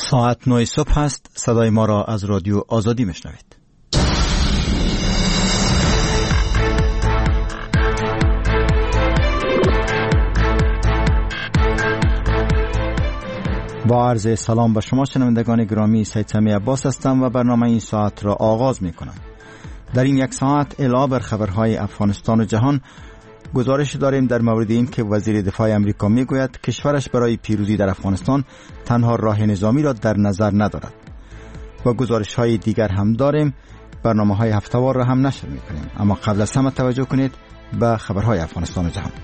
ساعت 9 صبح است. صدای ما را از رادیو آزادی میشنوید. با عرض سلام به شما شنوندگان گرامی، سید سمی عباس هستم و برنامه این ساعت را آغاز می کنم. در این یک ساعت علاوه بر خبرهای افغانستان و جهان، گزارش داریم در مورد این که وزیر دفاع امریکا می گوید کشورش برای پیروزی در افغانستان تنها راه نظامی را در نظر ندارد. و گزارش های دیگر هم داریم. برنامه های هفته‌وار را هم نشر می کنیم. اما قبل از همه توجه کنید به خبرهای افغانستان و جهان.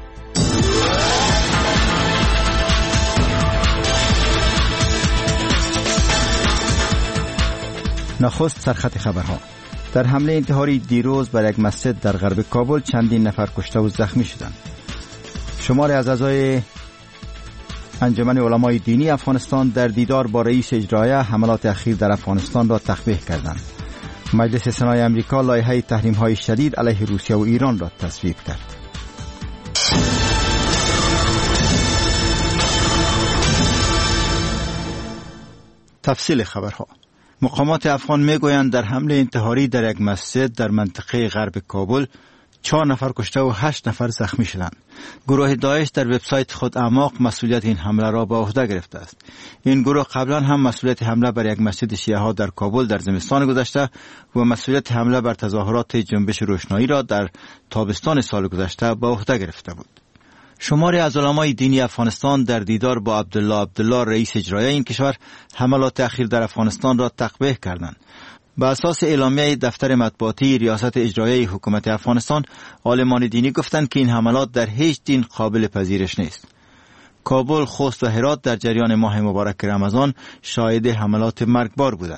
نخست سرخط خبرها. در حمله انتحاری دیروز بر یک مسجد در غرب کابل چندین نفر کشته و زخمی شدند. شماری از اعضای انجمن علمای دینی افغانستان در دیدار با رئیس اجرایی حملات اخیر در افغانستان را تقبیح کردند. مجلس سنای امریکا لایحه تحریم‌های شدید علیه روسیه و ایران را تصویب کرد. تفصیل خبرها. مقامات افغان میگویند در حمله انتحاری در یک مسجد در منطقه غرب کابل 4 نفر کشته و 8 نفر زخمی شدند. گروه داعش در وبسایت خود اعماق مسئولیت این حمله را به عهده گرفته است. این گروه قبلا هم مسئولیت حمله بر یک مسجد شیعه ها در کابل در زمستان گذشته و مسئولیت حمله بر تظاهرات جنبش روشنایی را در تابستان سال گذشته به عهده گرفته بود. شماری از علمای دینی افغانستان در دیدار با عبدالله رئیس اجرایی این کشور حملات اخیر در افغانستان را تقبیح کردند. به اساس اعلامیه دفتر مطبوعاتی ریاست اجرایی حکومت افغانستان، عالمان دینی گفتند که این حملات در هیچ دین قابل پذیرش نیست. کابل، خوست و هرات در جریان ماه مبارک رمضان شاهد حملات مرگبار بودند.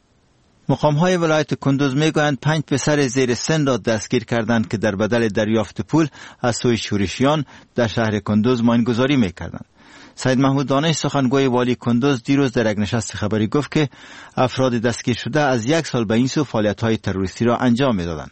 مقام‌های ولایت کندوز میگویند 5 پسر زیر سن را دستگیر کردند که در بدل دریافت پول از سوی شورشیان در شهر کندوز ماینگذاری میکردند. سید محمود دانش سخنگوی والی کندوز دیروز در یک نشست خبری گفت که افراد دستگیر شده از 1 سال به این سو فعالیت‌های تروریستی را انجام میدادند.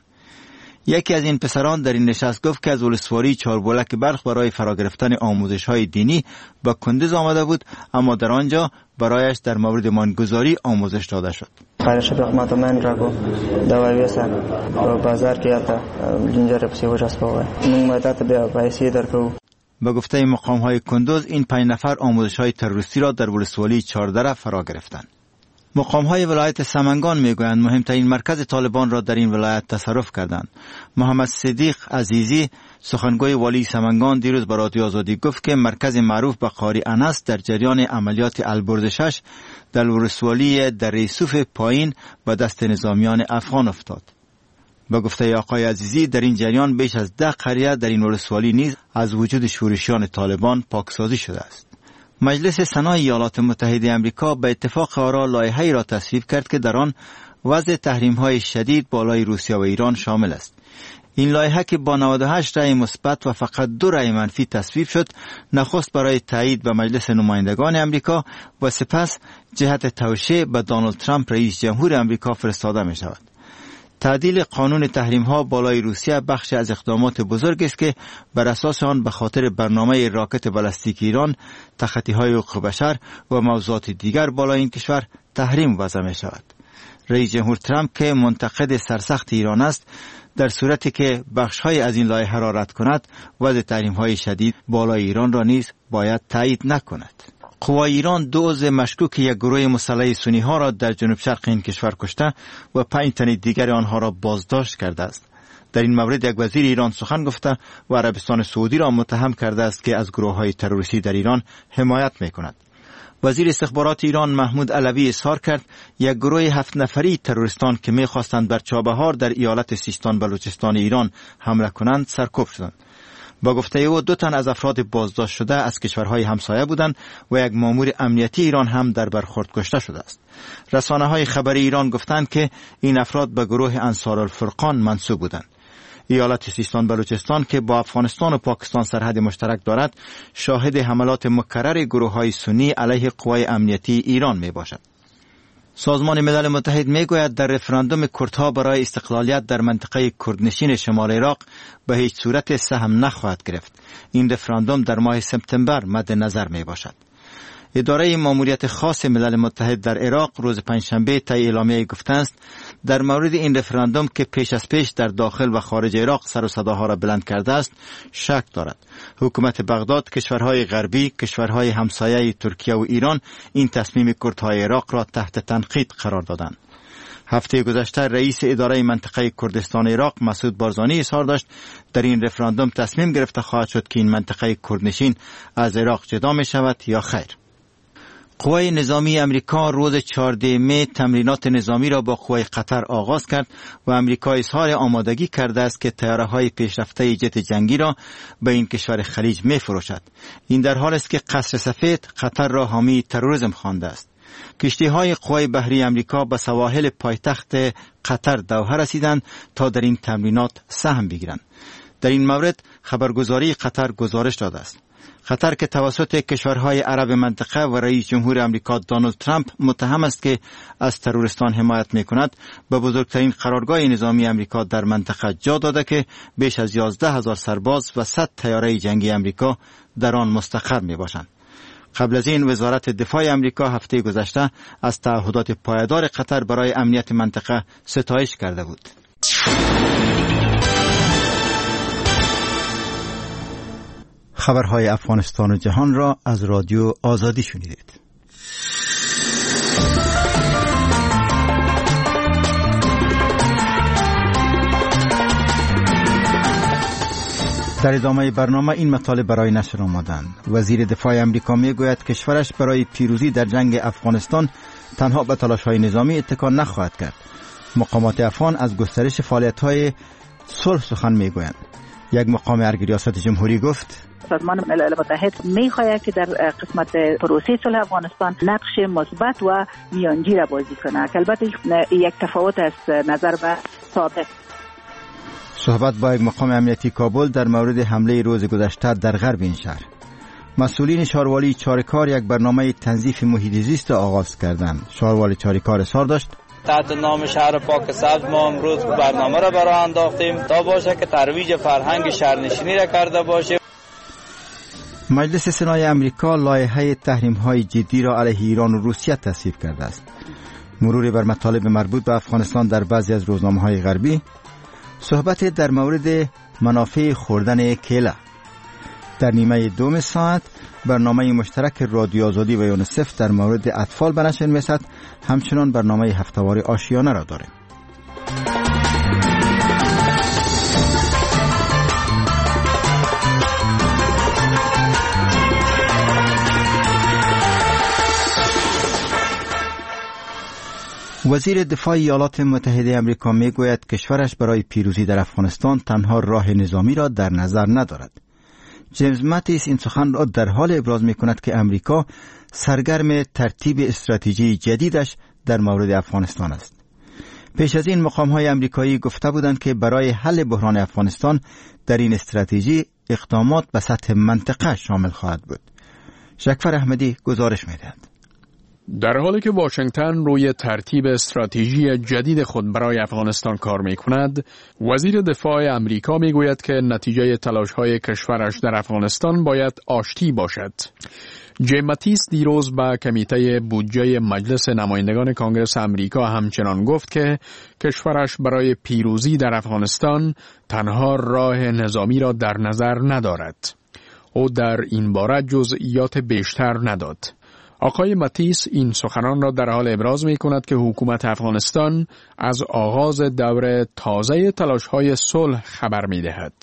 یکی از این پسران در این نشست گفت که از ولسوالی چهاربولک بلخ برای فرا گرفتن آموزش‌های دینی به کندوز آمده بود، اما در آنجا برایش در مورد ماینگذاری آموزش داده شد. خارش بخمت من را کو دواوی سن بازار کې آتا جنجره په سیو جاس پوهه نو مدت به پیسې درکو. به گفته مقام‌های کندوز این 5 نفر آموزش‌های تروریستی را در ولسوالی 14 فرا گرفتند. مقام‌های ولایت سمنگان میگویند مهمترین مرکز طالبان را در این ولایت تصرف کردند. محمد صدیق عزیزی سخنگوی والی سمنگان دیروز به رادیو آزادی گفت که مرکز معروف به قاری انس در جریان عملیات البرز 6 در ولسوالی در یوسف پایین به دست نظامیان افغان افتاد. به گفته آقای عزیزی در این جریان بیش از 10 قریه در این ولسوالی نیز از وجود شورشیان طالبان پاکسازی شده است. مجلس سنای ایالات متحده آمریکا به اتفاق آرا لایحه‌ای را تصویب کرد که در آن وضع تحریم‌های شدید بالای روسیه و ایران شامل است. این لایحه که با 98 رأی مثبت و فقط 2 رأی منفی تصویب شد، نخست برای تایید به مجلس نمایندگان آمریکا و سپس جهت توشیح به دونالد ترامپ رئیس جمهور آمریکا فرستاده می شود. تعدیل قانون تحریم‌ها بالای روسیه بخشی از اقدامات بزرگ است که بر اساس آن به خاطر برنامه راکت بالستیک ایران، تخطی‌های حقوق بشر و موضوعات دیگر بالای این کشور تحریم وضع می شود. رئیس جمهور ترامپ که منتقد سرسخت ایران است، در صورتی که بخش‌های از این لایحه را رد کند، وضع تحریم‌های شدید بالای ایران را نیز باید تایید نکند. قوای ایران 2 عضو مشکوک یک گروه مسلح سنی ها را در جنوب شرق این کشور کشته و 5 تن دیگر آنها را بازداشت کرده است. در این مورد یک وزیر ایران سخن گفته و عربستان سعودی را متهم کرده است که از گروه های تروریستی در ایران حمایت می کند. وزیر استخبارات ایران محمود علوی اظهار کرد یک گروه 7 نفری تروریستان که می خواستند بر چابهار در ایالت سیستان بلوچستان ایران حمله کنند سرکوب شدند. با گفته او 2 تن از افراد بازداشت شده از کشورهای همسایه بودند و یک مامور امنیتی ایران هم در برخورد کشته شده است. رسانه‌های خبری ایران گفتند که این افراد به گروه انصارالفرقان منسوب بودند. ایالت سیستان بلوچستان که با افغانستان و پاکستان سرحد مشترک دارد، شاهد حملات مکرر گروه‌های سنی علیه قوای امنیتی ایران می باشد. سازمان ملل متحد میگوید در رفراندوم کردها برای استقلالیت در منطقه کردنشین شمال عراق به هیچ صورت سهم نخواهد گرفت. این رفراندوم در ماه سپتامبر مد نظر می باشد. اداره ماموریت خاص ملل متحد در عراق روز پنجشنبه طی اعلامیه گفته است در مورد این رفراندوم که پیش از پیش در داخل و خارج عراق سر و صداها را بلند کرده است شک دارد. حکومت بغداد، کشورهای غربی، کشورهای همسایه ترکیه و ایران این تصمیم کردهای عراق را تحت تنقید قرار دادند. هفته گذشته رئیس اداره منطقه کردستان عراق مسعود بارزانی اظهار داشت در این رفراندوم تصمیم گرفته خواهد شد که این منطقه کردنشین از عراق جدا می شود یا خیر. قوای نظامی امریکا روز 14 می تمرینات نظامی را با قوای قطر آغاز کرد و امریکا اظهار آمادگی کرده است که طیاره‌های پیشرفته جت جنگی را به این کشور خلیج می فروشد. این در حالی است که قصر سفید قطر را حامی تروریسم خوانده است. کشتی‌های قوای بحری امریکا به سواحل پایتخت قطر دوحه رسیدند تا در این تمرینات سهم بگیرند. در این مورد خبرگزاری قطر گزارش داده است. قطر که توسط کشورهای عرب منطقه و رئیس جمهور امریکا دونالد ترامپ متهم است که از تروریستان حمایت می‌کند، به بزرگترین قرارگاه نظامی امریکا در منطقه جا داده که بیش از 11,000 سرباز و 100 طیاره جنگی امریکا در آن مستقر می‌باشند. قبل از این وزارت دفاع امریکا هفته گذشته از تعهدات پایدار قطر برای امنیت منطقه ستایش کرده بود. خبرهای افغانستان و جهان را از رادیو آزادی شنیدید. در ادامه برنامه این مطالب برای نشر آمدند. وزیر دفاع امریکا میگوید کشورش برای پیروزی در جنگ افغانستان تنها به تلاش‌های نظامی اتکا نخواهد کرد. مقامات افغان از گسترش فعالیت‌های صلح سخن میگویند. یک مقام ارگ ریاست جمهوری گفت سازمان ملل متحد می‌خواهد که در قسمت پروسه صلح افغانستان نقش مثبت و میانجی را بازی کند. البته یک تفاوت است نظر به سابق. صحبت با یک مقام امنیتی کابل در مورد حمله روز گذشته در غرب این شهر. مسئولین شاروالی چارکار یک برنامه تنظیف محیط زیست آغاز کردند. شاروالی چارکار اظهار داشت تحت نام شهر پاک سبز ما امروز برنامه را برای انداختیم تا باشه که ترویج فرهنگ شهرنشینی را کرده باشه. مجلس سنای امریکا لایحه تحریم‌های جدی را علیه ایران و روسیه تصویب کرده است. مرور بر مطالب مربوط به افغانستان در بعضی از روزنامه‌های غربی، صحبت در مورد منافع خوردن کیله. در نیمه دوم ساعت برنامه مشترک رادیو آزادی و یونیسف در مورد اطفال به نشر می‌رسد. همچنان برنامه هفته‌واری آشیانه را داریم. وزیر دفاع ایالات متحده آمریکا میگوید کشورش برای پیروزی در افغانستان تنها راه نظامی را در نظر ندارد. جیمز ماتیس این سخن را در حال ابراز می‌کند که امریکا سرگرم ترتیب استراتژی جدیدش در مورد افغانستان است. پیش از این مقام‌های آمریکایی گفته بودند که برای حل بحران افغانستان در این استراتژی اقدامات به سطح منطقه شامل خواهد بود. شکفر احمدی گزارش می‌دهد. در حالی که واشنگتن روی ترتیب استراتژی جدید خود برای افغانستان کار می‌کند، وزیر دفاع امریکا می‌گوید که نتیجه تلاش‌های کشورش در افغانستان باید آشتی باشد. جیم ماتیس دیروز به کمیته بودجه مجلس نمایندگان کانگرس امریکا همچنان گفت که کشورش برای پیروزی در افغانستان تنها راه نظامی را در نظر ندارد. او در این باره جزئیات بیشتر نداد. آقای ماتیس این سخنان را در حال ابراز می کند که حکومت افغانستان از آغاز دور تازه تلاش‌های صلح خبر می دهد.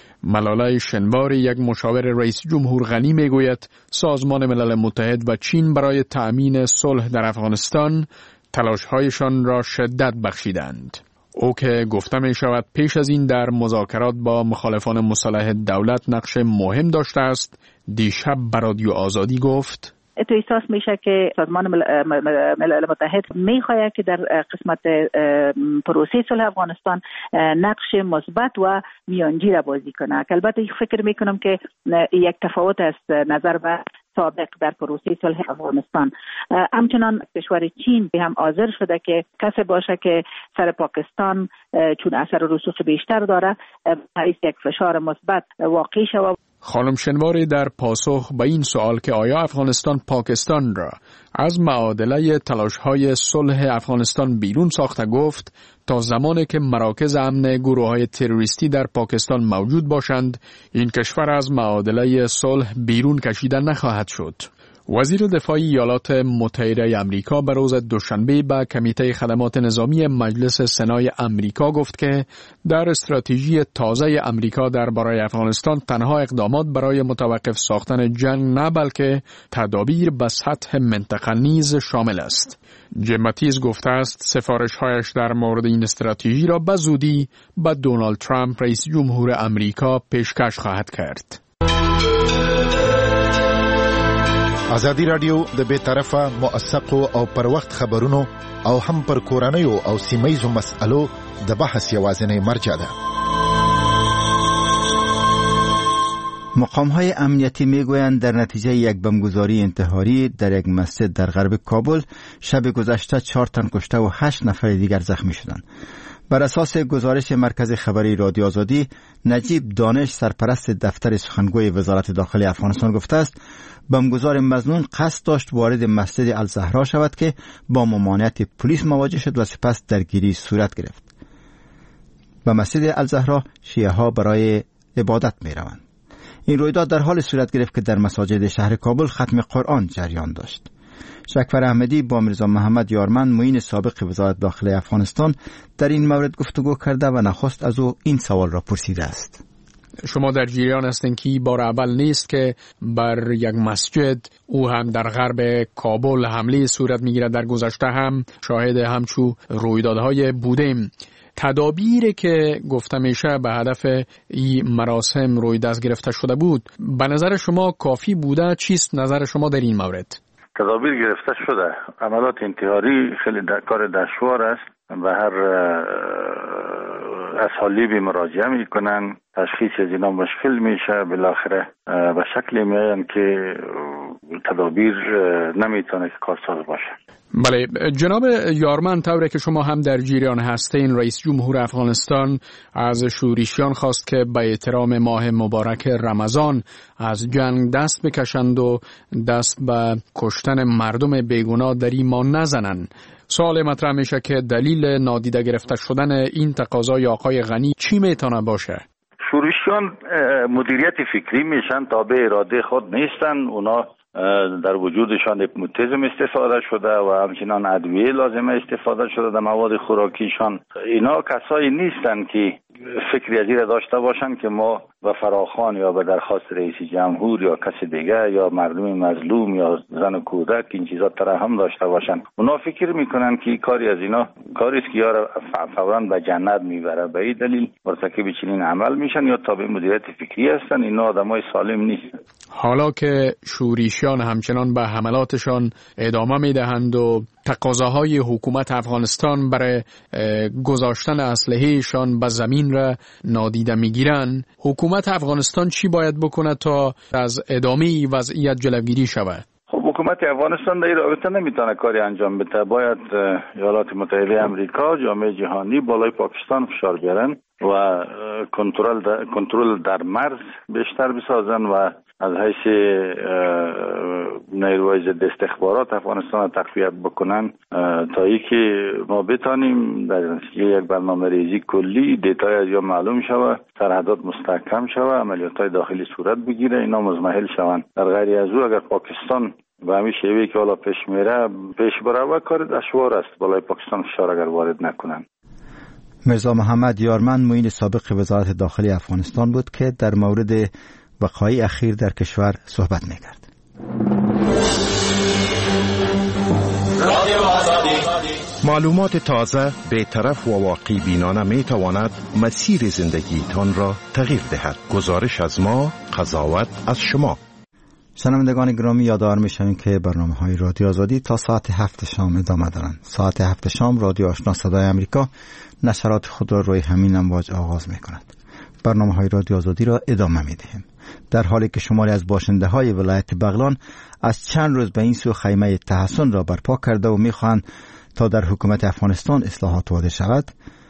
ملاله شنواری یک مشاور رئیس جمهور غنی می گوید سازمان ملل متحد و چین برای تأمین صلح در افغانستان تلاش‌هایشان را شدت بخشیدند. او که گفته می شود پیش از این در مذاکرات با مخالفان مسلح دولت نقش مهم داشته است، دیشب به رادیو آزادی گفت تو احساس میشه که سازمان ملل متحد میخواهد که در قسمت پروسه صلح افغانستان نقش مثبت و میانجی را بازی کنه. البته فکر میکنم که یک تفاوت است نظر به سابق در پروسه صلح افغانستان. همچنان کشور چین هم حاضر شده که کسی باشه که سر پاکستان چون اثر رسوخ بیشتر داره باعث یک فشار مثبت واقع شود. خانم شنواری در پاسخ به این سوال که آیا افغانستان پاکستان را از معادله تلاش‌های صلح افغانستان بیرون ساخته گفت تا زمانی که مراکز امن گروه‌های تروریستی در پاکستان موجود باشند این کشور از معادله صلح بیرون کشیده نخواهد شد. وزیر دفاع ایالات متحده آمریکا به روز دوشنبه به کمیته خدمات نظامی مجلس سنای آمریکا گفت که در استراتژی تازه آمریکا درباره افغانستان تنها اقدامات برای متوقف ساختن جنگ نه بلکه تدابیر به سطح منطقه نیز شامل است. جیم ماتیس گفته است سفارش‌هایش در مورد این استراتژی را به زودی به دونالد ترامپ رئیس جمهور آمریکا پیشکش خواهد کرد. ازادي رادیو د بی‌طرفه موثقو او پر وخت خبرونو او هم پر کورنیو او سیمایزو مسئلو د بحث یوازینی مرجع ده. مقام‌های امنیتی میگویند در نتیجه یک بمبگذاری انتحاری در یک مسجد در غرب کابل شب گذشته 4 تن کشته و 8 نفر دیگر زخمی شدند. بر اساس گزارش مرکز خبری رادیو آزادی، نجیب دانش سرپرست دفتر سخنگوی وزارت داخلی افغانستان گفته است بمبگذار مظنون قصد داشت وارد مسجد الزهرا شود که با ممانعت پلیس مواجه شد و سپس درگیری صورت گرفت. به مسجد الزهرا شیعه ها برای عبادت می روند. این رویداد در حال صورت گرفت که در مساجد شهر کابل ختم قرآن جریان داشت. شکفر احمدی با میرزا محمد یارمن معین سابق وزارت داخلی افغانستان در این مورد گفتگو کرده و نخست از او این سوال را پرسیده است. شما در جریان هستین که بار اول نیست که بر یک مسجد او هم در غرب کابل حمله صورت میگیرد. در گذشته هم شاهد همچو رویدادهای بودیم. تدابیری که گفته میشه به هدف این مراسم روی دست گرفته شده بود به نظر شما کافی بوده؟ چیست نظر شما در این مورد؟ تدابیر گرفته شده. عملات انتحاری خیلی کار دشوار است و هر اسالیبی مراجعه میکنن، تشخیص از اینا مشکل میشه، بالاخره به شکلی میاین که تدابیر نمیتونه که کارساز باشه. بله جناب یارمن، طوری که شما هم در جریان هستین، رئیس جمهور افغانستان از شورشیان خواست که به احترام ماه مبارک رمضان از جنگ دست بکشند و دست به کشتن مردم بیگناه در این ماه نزنند. سوال مطرح میشه که دلیل نادیده گرفته شدن این تقاضای آقای غنی چی میتونه باشه؟ شورشیان مدیریت فکری میشن، تابع اراده خود نیستن. اونا در وجودشان هیپنوتیزم استفاده شده و همچنان ادویه لازمه استفاده شده در مواد خوراکیشان. اینا کسایی نیستن که فکری از این داشته باشن که ما به فراخوان یا به درخواست رئیس جمهور یا کسی دیگه یا مردم مظلوم یا زن و کودک این چیزا طرح هم داشته باشن. اونا فکر میکنن که کاری از اینا کاری است که یارو فوراً به جنت میبره. به این دلیل مرتکب چنین عمل میشن یا تابع مدیریت فکری هستن. اینا آدمای سالم نیستن. حالا که شورشیان همچنان به حملاتشان ادامه میدهند و تقاضاهای حکومت افغانستان برای گذاشتن اسلحه‌شان به زمین را نادیده میگیرند، حکومت افغانستان چی باید بکنه تا از ادامه وضعیت جلوگیری شود؟ خب حکومت افغانستان در این رابطه نمیتونه کاری انجام بده. باید ایالات متحده آمریکا، جامعه جهانی بالای پاکستان فشار بیارن و کنترل در مرز بیشتر بسازن و از حیث نیروهای ضد استخبارات افغانستان را تقویت بکنن تا اینکه ما بتانیم در یک برنامه ریزی کلی دیتای از یا معلوم شود، سرحدات مستحکم شود، عملیات‌های داخلی صورت بگیره، اینا مزمحل شوند. در غیر از او اگر پاکستان و همین شیوهی که حالا پیش میره پیش بره و کار دشوار است بالای پاکستان فشار اگر وارد نکنن. میرزا محمد یارمن معین سابق وزارت داخلی افغانستان بود که در مورد وقایع اخیر در کشور صحبت می‌کرد. معلومات تازه، بی‌طرف و واقعی بینانه می‌تواند مسیر زندگیتان را تغییر دهد. گزارش از ما، قضاوت از شما. شنوندگان گرامی، یادآور می‌شویم که برنامه‌های رادیو آزادی تا ساعت 7 شام ادامه دارند. ساعت 7 شام رادیو آشنا صدای آمریکا نشرات خود را روی همین امواج آغاز می‌کند. برنامه‌های رادیو آزادی را ادامه می‌دهیم. در حالی که شماری از باشنده‌های ولایت بغلان از چند روز به این سو خیمه تحسن را برپا کرده و می‌خواهند تا در حکومت افغانستان اصلاحات واضح شود،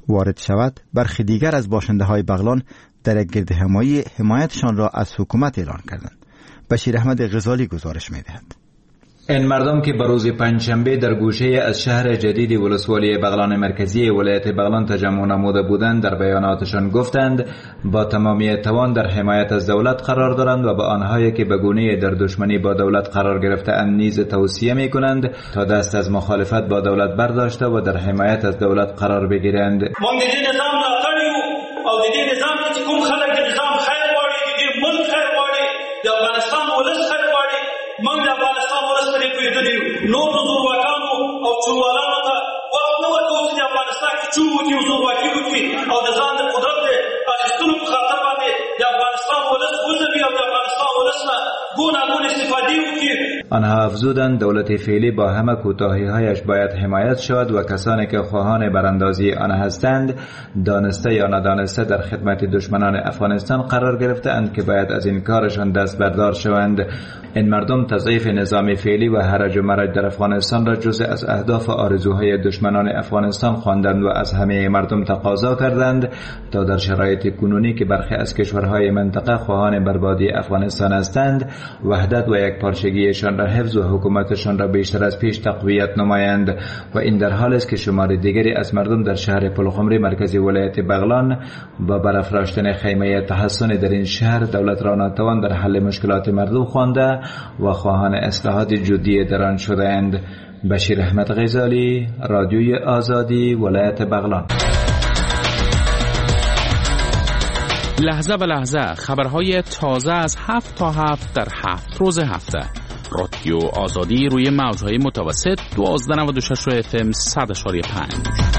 وارد شود، برخی دیگر از باشنده های بغلان در یک گردهمایی حمایتشان را از حکومت اعلان کردند. بشیر احمد غزالی گزارش می‌دهد. این مردم که بروز پنجشنبه در گوشه از شهر جدید ولسوالی بغلان مرکزی ولایت بغلان تجمع نموده بودند، در بیاناتشان گفتند با تمامی توان در حمایت از دولت قرار دارند و به آنهایی که به گونه‌ای در دشمنی با دولت قرار گرفته‌اند نیز توصیه می‌کنند تا دست از مخالفت با دولت برداشته و در حمایت از دولت قرار بگیرند. ما د دې نظام ملاتړ او د دې نظام چې کوم خلک د نظام خیر غواړي، د دې ملک خیر غواړي، د افغانستان ولس خیر غواړي، موږ د افغانستان ولس پرې پوهېدلي یو. نورو زورواکانو او چوروالانو ته وخت نه ورکوو چې د افغانستان کې چور وکړي او زورواکي وکړي او د ځان د قدرت د اخیستلو په خاطر باندې د افغانستان ولس وځوي او د افغانستان ولس نه گوناگون استفاده وکړي. آنها افزودند دولت فعلی با همه کوتاهی‌هایش باید حمایت شود و کسانی که خواهان براندازی آن هستند دانسته یا ندانسته در خدمت دشمنان افغانستان قرار گرفته‌اند که باید از این کارشان دست بردار شوند. این مردم تضعیف نظام فعلی و هرج و مرج در افغانستان را جزء از اهداف و آرزوهای دشمنان افغانستان خواندند و از همه مردم تقاضا کردند تا در شرایط کنونی که برخی از کشورهای منطقه خواهان بربادی افغانستان هستند وحدت و یکپارچگیشان را حفظ و حکومتشان را بیشتر از پیش تقویت نمایند و این در حالی است که شمار دیگری از مردم در شهر پلخمری مرکزی ولایت بغلان با برافراشتن خیمه تحصن در این شهر دولت را ناتوان در حل مشکلات مردم خوانده و خواهان اصلاحات جدی در آن شده‌اند. بشیر احمد غزالی، رادیوی آزادی، ولایت بغلان. لحظه به لحظه خبرهای تازه از 7 تا 7 در 7 روز هفته. رادیو آزادی روی موجهای متوسط 1296 FM 100.5.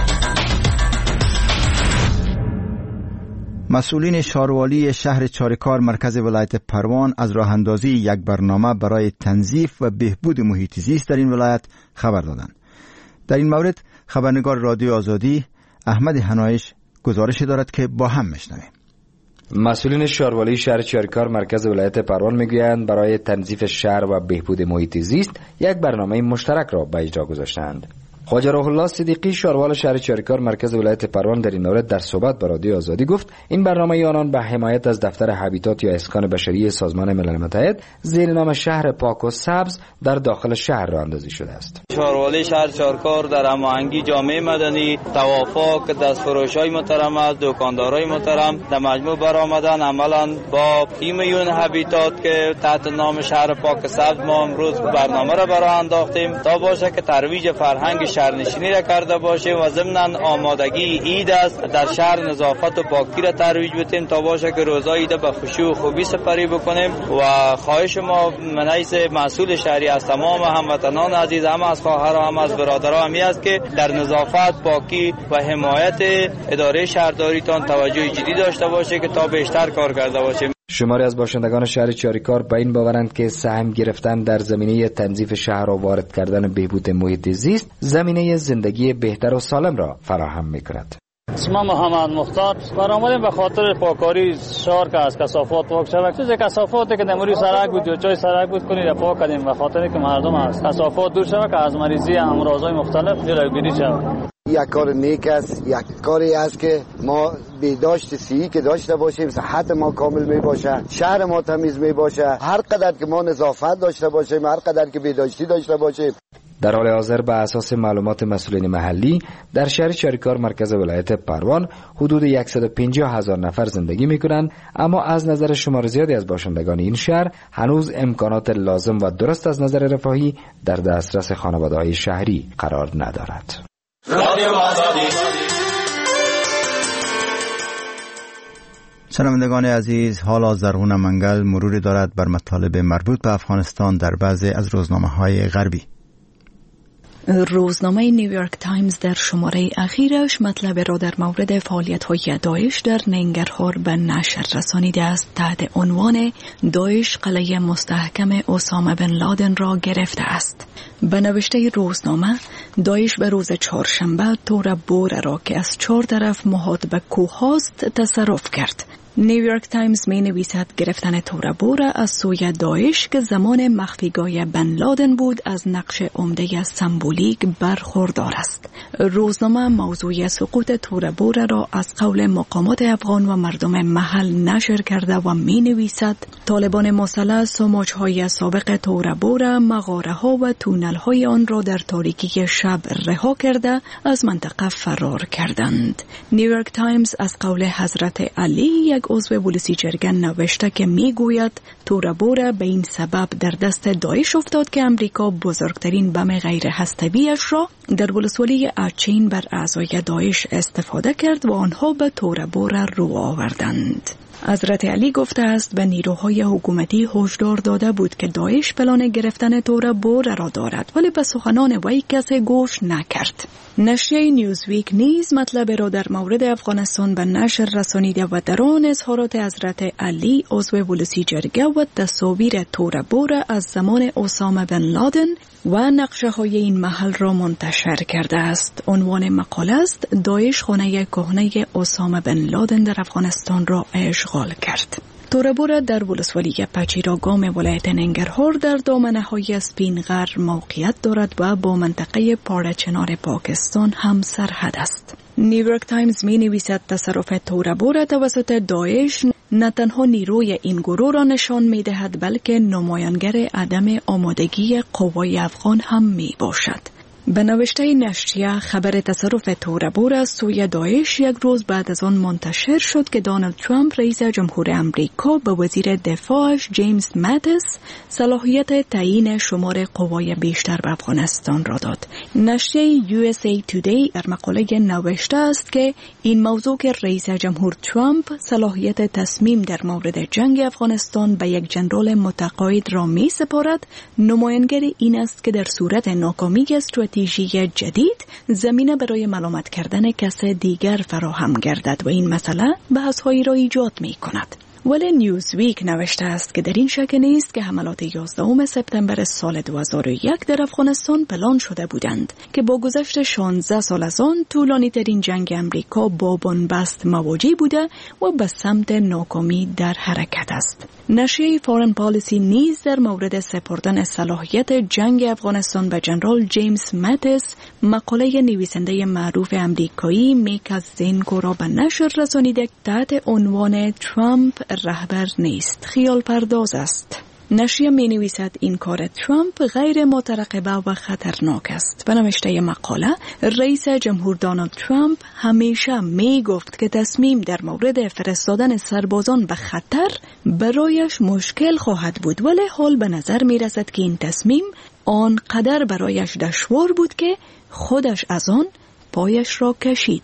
مسئولین شاروالی شهر چاریکار مرکز ولایت پروان از راه اندازی یک برنامه برای تنظیف و بهبود محیط زیست در این ولایت خبر دادند. در این مورد خبرنگار رادیو آزادی احمد حنایش گزارش دارد که با هم میشنویم. مسئولین شاروالی شهر چاریکار مرکز ولایت پروان میگویند برای تنظیف شهر و بهبود محیط زیست یک برنامه مشترک را به اجرا گذاشتند. خواجه روح الله صدیقی شاروال شهر چاریکار مرکز ولایت پروان در این مورد در صحبت با رادیو آزادی گفت این برنامه آنان به حمایت از دفتر هابیتات یا اسکان بشری سازمان ملل متحد زیر نام شهر پاک و سبز در داخل شهر راه اندازی شده است. شاروالی شهر چاریکار در هماهنگی جامعه مدنی، توافق، دستفروش‌های محترم از دکاندارای محترم در مجموع برآمدن عملاً با تیم یون هابیتات که تحت نام شهر پاک سبز ما امروز برنامه را برای انداختیم تا باشه که ترویج فرهنگ شهرنشینی را کرده باشه و ضمناً آمادگی عید است در شهر نظافت و پاکی را ترویج بدیم تا باشه که روزای عید به خشوع و خوبی سپری بکنیم و خواهش ما من حیث مسئول شهری از تمام هموطنان عزیز هم از خواهرها هم از برادرها همی است که در نظافت، پاکی و حمایت اداره شهرداریتان توجه جدی داشته باشه که تا بیشتر کار کرده باشه. شماری از باشندگان شهر چاریکار به این باورند که سهم گرفتن در زمینه تنظیف شهر و وارد کردن بهبود محیط زیست زمینه زندگی بهتر و سالم را فراهم می‌کند. اسم محمد مختار برآمدیم به خاطر پاکاری شهر که از کثافات پاک شود. چیز کثافاتی که دموری سرک بود یا جای سرک بود کنید پاک کردیم به خاطر که مردم از کثافات دور شود که از مریضی امراض‌های مختلف جلوگیری شود. یک کار نیک است، یک کاری است که ما بهداشت صحی که داشته باشیم، صحت ما کامل می باشه، شهر ما تمیز می باشه، هر قدر که ما نظافت داشته باشیم، هر قدر که بهداشتی داشته باشیم. در حال حاضر به اساس معلومات مسئولین محلی در شهر چاریکار مرکز ولایت پروان حدود 150,000 نفر زندگی می‌کنند، اما از نظر شمار زیادی از باشندگان این شهر هنوز امکانات لازم و درست از نظر رفاهی در دسترس خانواده‌های شهری قرار ندارد. شنوندگان عزیز، حالا زرغون منگل مروری دارد بر مطالب مربوط به افغانستان در بعضی از روزنامه‌های غربی. روزنامه نیویورک تایمز در شماره اخیرش مطلب را در مورد فعالیت‌های داعش در ننگرهار به نشر رسانیده است. تحت عنوان داعش قلعه مستحکم اسامه بن لادن را گرفته است. به نوشته روزنامه، داعش به روز چهارشنبه تور بور را که از 4 طرف محاط به کوه است تصرف کرد. نیویورک تایمز می نویسد گرفتن تورا بورا از سوی داعش که زمان مخفیگاه بن لادن بود از نقش عمده سمبولیک برخوردار است. روزنامه موضوع سقوط تورا بورا را از قول مقامات افغان و مردم محل نشر کرده و می نویسد طالبان مسلح موجهای سابق تورا بورا مغاره ها و تونل های آن را در تاریکی شب رها کرده از منطقه فرار کردند. نیویورک تایمز از قول حضرت علی یک عضو پلیسی جرگه نوشته که میگوید تورا بورا به این سبب در دست داعش افتاد که امریکا بزرگترین بم غیر هسته‌ای‌اش را در ولسوالی اچین بر اعضای داعش استفاده کرد و آنها به تورا بورا رو آوردند. حضرت علی گفته است به نیروهای حکومتی هشدار داده بود که داعش پلان گرفتن تورا بورا را دارد، ولی به سخنان وی کسی گوش نکرد. نشریه نیوزویک نیز مطلب را در مورد افغانستان به نشر رسانیده و در آن اظهارات حضرت علی عضو پلیسی جرگه و تصاویر تورا بورا از زمان اسامه بن لادن و نقشه های این محل را منتشر کرده است. عنوان مقاله است داعش خانه کهنه اسامه بن لادن در افغانستان را اشغال کرد. تورا بورا در ولسوالی پچیراگام ولایت ننگرهار در دامنه‌های سپینغر موقعیت دارد و با منطقه پارچنار پاکستان هم سرحد است. نیویورک تایمز می نویسد تصرف تورا بورا توسط داعش نه تنها نیروی این گروه را نشان می دهد بلکه نمایانگر عدم آمادگی قوای افغان هم می باشد. به نوشته نشریه خبر تصرف تورا بورا از سوی داعش یک روز بعد از آن منتشر شد که دونالد ترامپ رئیس جمهور امریکا به وزیر دفاعش جیمز ماتیس صلاحیت تعیین شمار قوای بیشتر به افغانستان را داد. نشریه USA Today در مقاله نوشته است که این موضوع که رئیس جمهور ترامپ صلاحیت تصمیم در مورد جنگ افغانستان به یک جنرال متقاعد را می سپارد نمایانگر این است که در صورت ناکامی استراتژی جدید زمینه برای ملامت کردن کس دیگر فراهم گردد و این مسئله بحث‌هایی را ایجاد می کند. ولی نیوزویک نوشته است که در این شک نیست که حملات 11 سپتامبر سال 2001 در افغانستان پلان شده بودند که با گذشت 16 سال از آن طولانی ترین جنگ امریکا با بنبست مواجه بوده و به سمت ناکامی در حرکت است. نشریه فارن پالیسی نیز در مورد سپردن صلاحیت جنگ افغانستان به جنرال جیمز ماتیس مقاله نویسنده معروف امریکایی میکا زینکو را به نشر رسانیده تحت عنوان ترامپ رهبر نیست، خیال پرداز است. نشریه می نویسد این کار ترامپ غیر مترقبه و خطرناک است. به نوشته مقاله رئیس جمهور دونالد ترامپ همیشه می گفت که تصمیم در مورد فرستادن سربازان به خطر برایش مشکل خواهد بود، ولی حال به نظر می رسد که این تصمیم آنقدر برایش دشوار بود که خودش از آن پایش را کشید.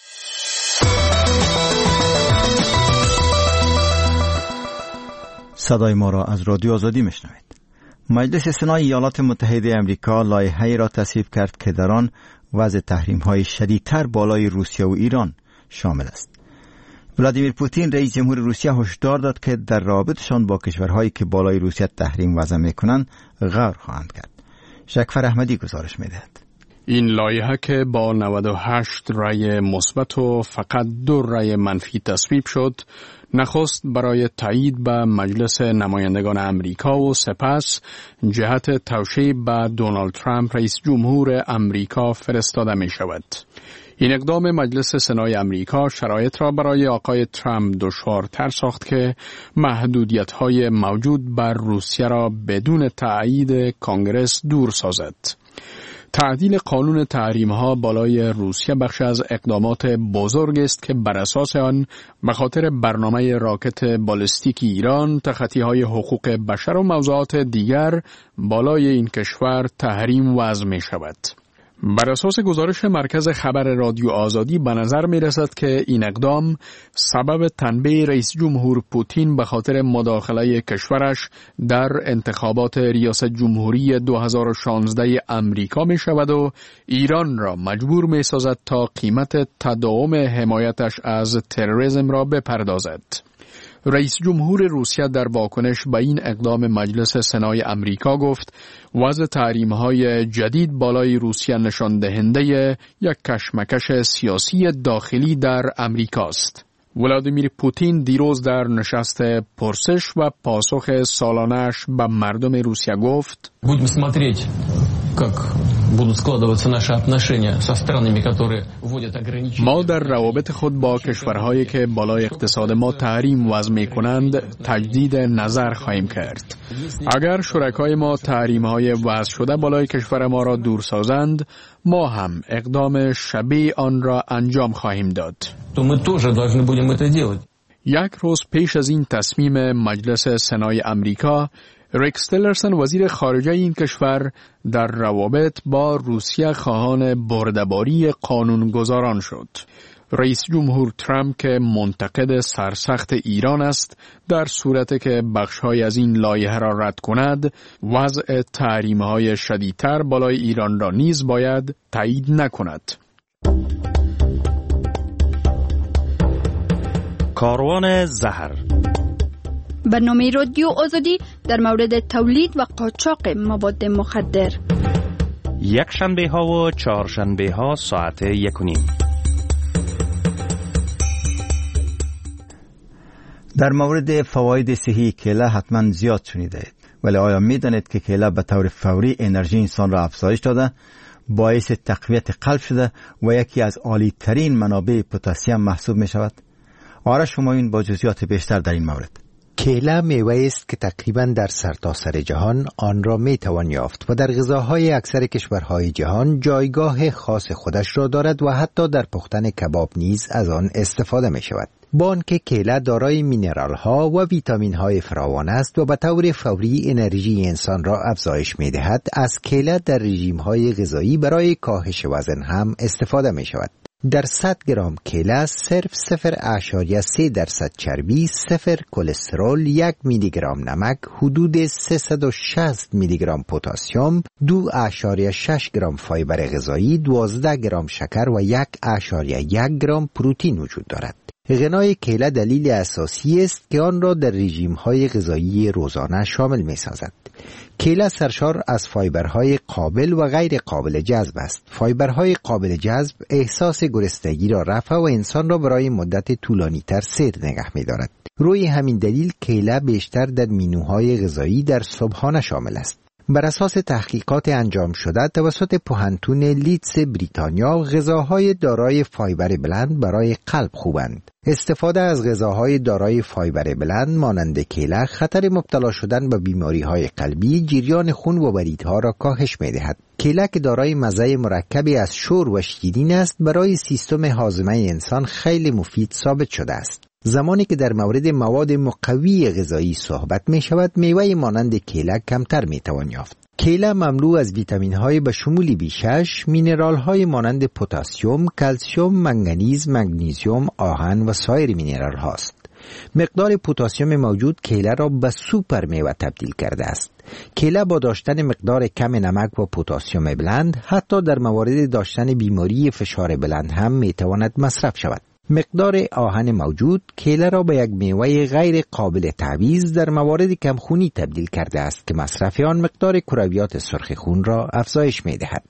صدای ما را از رادیو آزادی میشنوید. مجلس سنای ایالات متحده آمریکا لایحه‌ای را تصویب کرد که در آن وضع تحریم‌های شدیدتر بالای روسیه و ایران شامل است. ولادیمیر پوتین رئیس جمهور روسیه هشدار داد که در رابطشان با کشورهایی که بالای روسیه تحریم وضع میکنند غور خواهند کرد. شکفر احمدی گزارش میدهد. این لایحه که با 98 رأی مثبت و فقط 2 رأی منفی تصویب شد، نخست برای تایید به مجلس نمایندگان امریکا و سپس جهت توشیح به دونالد ترامپ رئیس جمهور امریکا فرستاده می شود. این اقدام مجلس سنای امریکا شرایط را برای آقای ترامپ دشوارتر ساخت که محدودیت‌های موجود بر روسیه را بدون تایید کنگرس دور سازد. تعدیل قانون تحریم‌ها بالای روسیه بخش از اقدامات بزرگ است که بر اساس آن به خاطر برنامه راکت بالستیک ایران، تخطی‌های حقوق بشر و موضوعات دیگر بالای این کشور تحریم وضع می‌شود. بر اساس گزارش مرکز خبر رادیو آزادی به نظر می رسد که این اقدام سبب تنبیه رئیس جمهور پوتین به خاطر مداخله کشورش در انتخابات ریاست جمهوری 2016 امریکا می شود و ایران را مجبور می سازد تا قیمت تداوم حمایتش از تروریسم را بپردازد. رئیس جمهور روسیه در واکنش به این اقدام مجلس سنای امریکا گفت وضع تحریم‌های جدید بالای روسیه نشان دهنده یک کشمکش سیاسی داخلی در امریکا است. ولادیمیر پوتین دیروز در نشست پرسش و پاسخ سالانه‌اش به مردم روسیه گفت: Будем смотреть, как будут складываться наши отношения со странами, которые вводят ограничения. ما در روابط خود با کشورهایی که بالای اقتصاد ما تحریم وضع می‌کنند تجدید نظر خواهیم کرد. اگر شرکای ما تحریم‌های وضع شده بالای کشور ما را دور سازند، ما هم اقدام شبیه آن را انجام خواهیم داد. То мы тоже должны будем это делать. یک روز پیش از این تصمیم مجلس سنای امریکا، ریکس تیلرسن وزیر خارجه این کشور در روابط با روسیه خواهان برده‌باری قانونگذاران شد. رئیس جمهور ترامپ که منتقد سرسخت ایران است، در صورتی که بخش‌های از این لایحه را رد کند، وضع تحریم‌های شدیدتر بالای ایران را نیز باید تایید نکند. کاروان زهر، برنامه رادیو آزادی در مورد تولید و قاچاق مواد مخدر، یک شنبه ها و چهار شنبه ها ساعت 1:30. در مورد فواید صحی کیله حتما زیاد شنیده اید، ولی آیا می دانید که کیله به طور فوری انرژی انسان را افزایش داده، باعث تقویت قلب شده و یکی از عالی ترین منابع پتاسیم محسوب می شود؟ آرش همایون با جزئیات بیشتر در این مورد. کیله میوه است که تقریباً در سرتاسر جهان آن را میتوان یافت و در غذاهای اکثر کشورهای جهان جایگاه خاص خودش را دارد و حتی در پختن کباب نیز از آن استفاده می شود. با آنکه کیله دارای مینرال ها و ویتامین های فراوان است و به طور فوری انرژی انسان را افزایش می دهد، از کیله در رژیم های غذایی برای کاهش وزن هم استفاده می شود. در 100 گرم کیله صرف 0.3% چربی، 0 کلسترول، 1 میلی گرم نمک، حدود 360 میلی گرم پتاسیم، 2.6 گرم فایبر غذایی، 12 گرم شکر و 1.1 گرم پروتئین وجود دارد. غنای کیله دلیل اساسی است که آن را در رژیم‌های غذایی روزانه شامل می‌سازد. کیله سرشار از فایبرهای قابل و غیر قابل جذب است. فایبرهای قابل جذب احساس گرسنگی را رفع و انسان را برای مدت طولانی‌تر سیر نگه می‌دارد. روی همین دلیل کیله بیشتر در مینوهای غذایی در صبحانه شامل است. بر اساس تحقیقات انجام شده توسط پوهنتون لیدز بریتانیا، غذاهای دارای فایبر بلند برای قلب خوبند. استفاده از غذاهای دارای فایبر بلند مانند کیله خطر مبتلا شدن به بیماری‌های قلبی، جریان خون و بریدها را کاهش می‌دهد. کیله که دارای مزه مرکبی از شور و شیرین است، برای سیستم هاضمه انسان خیلی مفید ثابت شده است. زمانی که در مورد مواد مقوی غذایی صحبت می شود، میوه مانند کیله کمتر می توان یافت. کیله مملو از ویتامین های به شمول B6، مینرال های مانند پتاسیم، کلسیم، منگنیز، مگنیزیم، آهن و سایر مینرال هاست. مقدار پتاسیم موجود کیله را به سوپر میوه تبدیل کرده است. کیله با داشتن مقدار کم نمک و پتاسیم بلند، حتی در موارد داشتن بیماری فشار بلند هم می تواند مصرف شود. مقدار آهن موجود کیله را به یک میوه غیر قابل تعویض در موارد کمخونی تبدیل کرده است که مصرف آن مقدار کرویات سرخ خون را افزایش می دهد.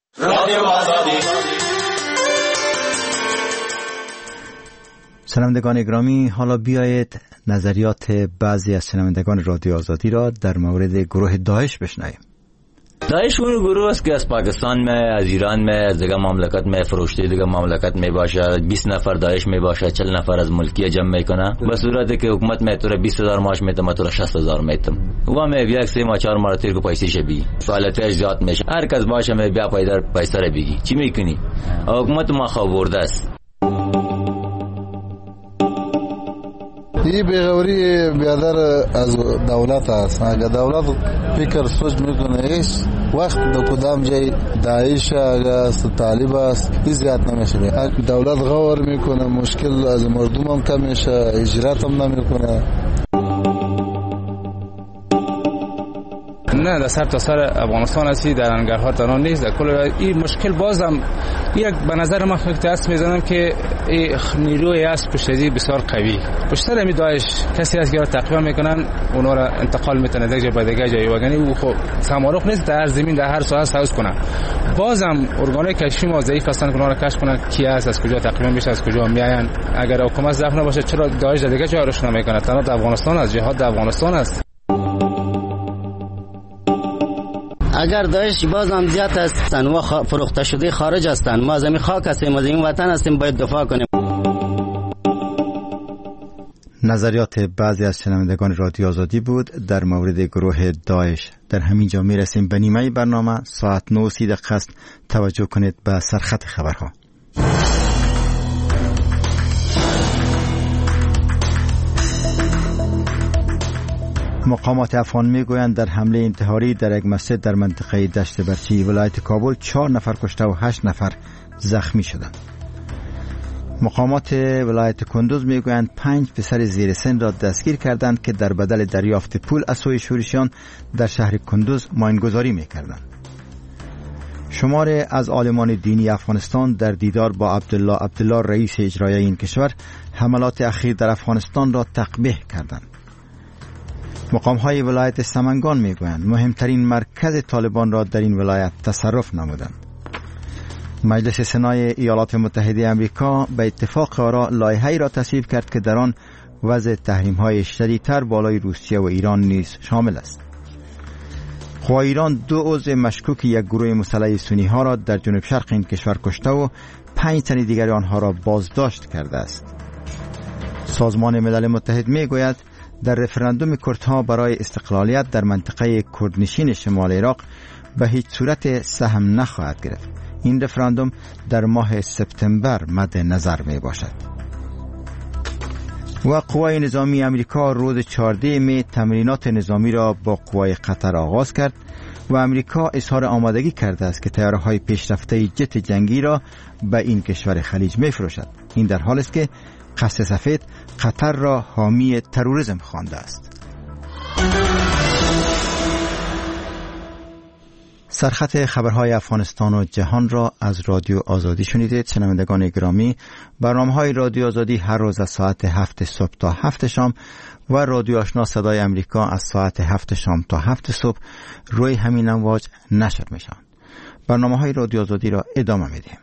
شنوندگان گرامی، حالا بیایید نظریات بعضی از شنوندگان رادیو آزادی را در مورد گروه داعش بشنویم. داعش اون گروه است که از پاکستان میں، از ایران میں، از دیگر مملکت میں فروشته، دیگر مملکت میں باشه. 20 نفر داعش میں باشه، 40 نفر از ملکیه جمع میکنه. به صورتی که حکومت میں تو 20000 معاش میتم، تو 60000 میتم. و میں یک سه ما 4 مرتبه کو پیسې شبی. فعالیتش زیاد میشه. هر کس باشه میں بیا پایدار پیسې را بگی. چی میکنی؟ حکومت ما خبرده است. این بیغوری بیادر از دولت است. اگر دولت فکر سوچ میکنه ایش وقت دو کدام جای داعش است، طالب است، این زیاد نمیشه. دولت غور میکنه، مشکل از مردم هم کم میشه، اجرات هم نمیکنه. نه در سر تا سر افغانستان هستی، در ننگرهار تنها نیست، در کل این مشکل بازم یک به نظر من خودت است میزنم که نیروی است پشتی بسیار قوی پشتر همی داعش کسی است که را تقریبا میکنن اونا را انتقال میتونه دیگه به دیگه جایی وگنی او خب سمارق نیست در هر زمین در هر ساحه ساوز کنه. بازم ارگانای کشفی ما ضعیف هستن که اونا را کشف کنن کی است، از کجا تقریبا میشه، از کجا میاین. اگر حکومت ضعف نباشه چرا داعش در دیگه جایی روش نمیکنه؟ تنها در افغانستان است، جهاد در افغانستان است. اگر داعش بازم زیاد هستن و فروخته شده خارج هستن، ما از این خاک هستیم، از این وطن هستیم، باید دفاع کنیم. نظریات بعضی از شنوندگان رادیو آزادی بود در مورد گروه داعش. در همین جا میرسیم به نیمه برنامه. ساعت 9:30 است. توجه کنید به سرخط خبرها. مقامات افغان میگویند در حمله انتحاری در یک مسجد در منطقه دشت برچی ولایت کابل 4 نفر کشته و 8 نفر زخمی شدند. مقامات ولایت کندوز میگویند 5 پسر زیر سن را دستگیر کردند که در بدل دریافت پول از سوی شورشیان در شهر کندوز ماینگذاری میکردند. شمار از عالمان دینی افغانستان در دیدار با عبدالله رئیس اجرایی این کشور حملات اخیر در افغانستان را تقبیح کردند. مقام‌های ولایت سمنگان میگویند مهمترین مرکز طالبان را در این ولایت تصرف نمودند. مجلس سنای ایالات متحده آمریکا به اتفاق آرا لایحه‌ای را تصویب کرد که در آن وضع تحریم‌های شدیدتر بالای روسیه و ایران نیز شامل است. قوای ایران 2 عضو مشکوک یک گروه مسلح سنی‌ها را در جنوب شرق این کشور کشته و 5 تن دیگر آنها را بازداشت کرده است. سازمان ملل متحد میگوید در رفراندوم کردها برای استقلالیت در منطقه کردنشین شمال عراق به هیچ صورت سهم نخواهد گرفت. این رفراندوم در ماه سپتامبر مد نظر می باشد. و قوای نظامی امریکا روز 14 می تمرینات نظامی را با قوای قطر آغاز کرد و امریکا اظهار آمادگی کرده است که طیاره‌های پیشرفته جت جنگی را به این کشور خلیج می فروشد. این در حالی است که قصر سفید قطر را حامی تروریسم خوانده است. سرخط خبرهای افغانستان و جهان را از رادیو آزادی شنیدید. شنوندگان گرامی، برنامه‌های رادیو آزادی هر روز از ساعت 7 صبح تا 7 شام و رادیو آشنا صدای امریکا از ساعت 7 شام تا 7 صبح روی همین امواج نشر می‌شوند. برنامه‌های رادیو آزادی را ادامه می‌دهیم.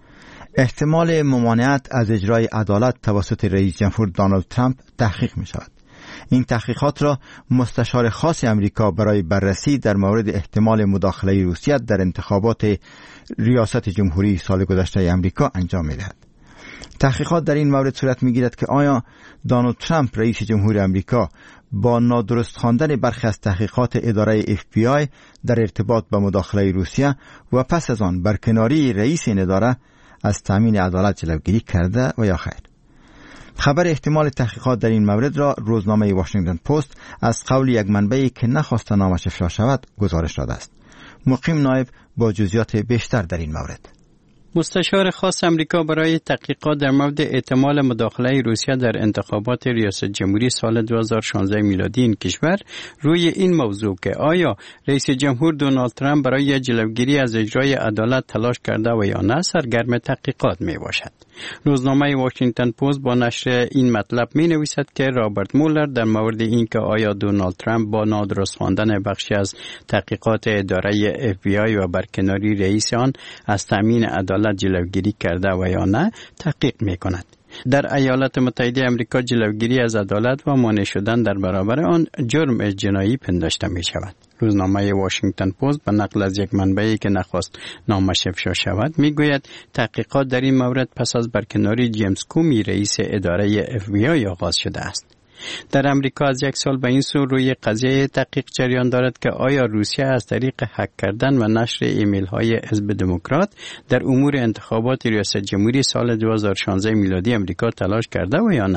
احتمال ممانعت از اجرای عدالت توسط رئیس جمهور دونالد ترامپ تحقیق می‌شود. این تحقیقات را مستشار خاص امریکا برای بررسی در مورد احتمال مداخله روسیه در انتخابات ریاست جمهوری سال گذشته امریکا انجام می‌دهد. تحقیقات در این مورد صورت می‌گیرد که آیا دونالد ترامپ رئیس جمهور امریکا با نادرست خواندن برخی از تحقیقات اداره FBI در ارتباط با مداخله روسیه و پس از آن برکناری رئیس این اداره از تامین عدالت جلوگیری کرده و یا خیر. خبر احتمال تحقیقات در این مورد را روزنامه واشنگتن پست از قول یک منبعی که نخواسته نامش افشا شود گزارش داده است. مقیم نایب با جزئیات بیشتر در این مورد. مستشار خاص امریکا برای تحقیقات در مورد احتمال مداخله روسیه در انتخابات ریاست جمهوری سال 2016 میلادی این کشور روی این موضوع که آیا رئیس جمهور دونالد ترامپ برای جلوگیری از اجرای عدالت تلاش کرده و یا نه سرگرم تحقیقات می باشد. روزنامه واشنگتن پست با نشر این مطلب می نویسد که رابرت مولر در مورد این که آیا دونالد ترامپ با نادرست خواندن بخشی از تحقیقات اداره FBI و برکناری رئیس آن از تامین عدالت جلوگیری کرده و یا نه تحقیق می کند. در ایالات متحده آمریکا جلوگیری از عدالت و مانع شدن در برابر آن جرم جنایی پنداشته می شود. روزنامه واشنگتن پست به نقل از یک منبعی که نخواست نامش افشا شود می گوید تحقیقات در این مورد پس از برکناری جیمز کومی رئیس اداره FBI آغاز شده است. در امریکا از 1 سال به این سو روی قضیه تحقیق جریان دارد که آیا روسیه از طریق هک کردن و نشر ایمیل های حزب دموکرات در امور انتخابات ریاست جمهوری سال 2016 میلادی امریکا تلاش کرده و یا نه.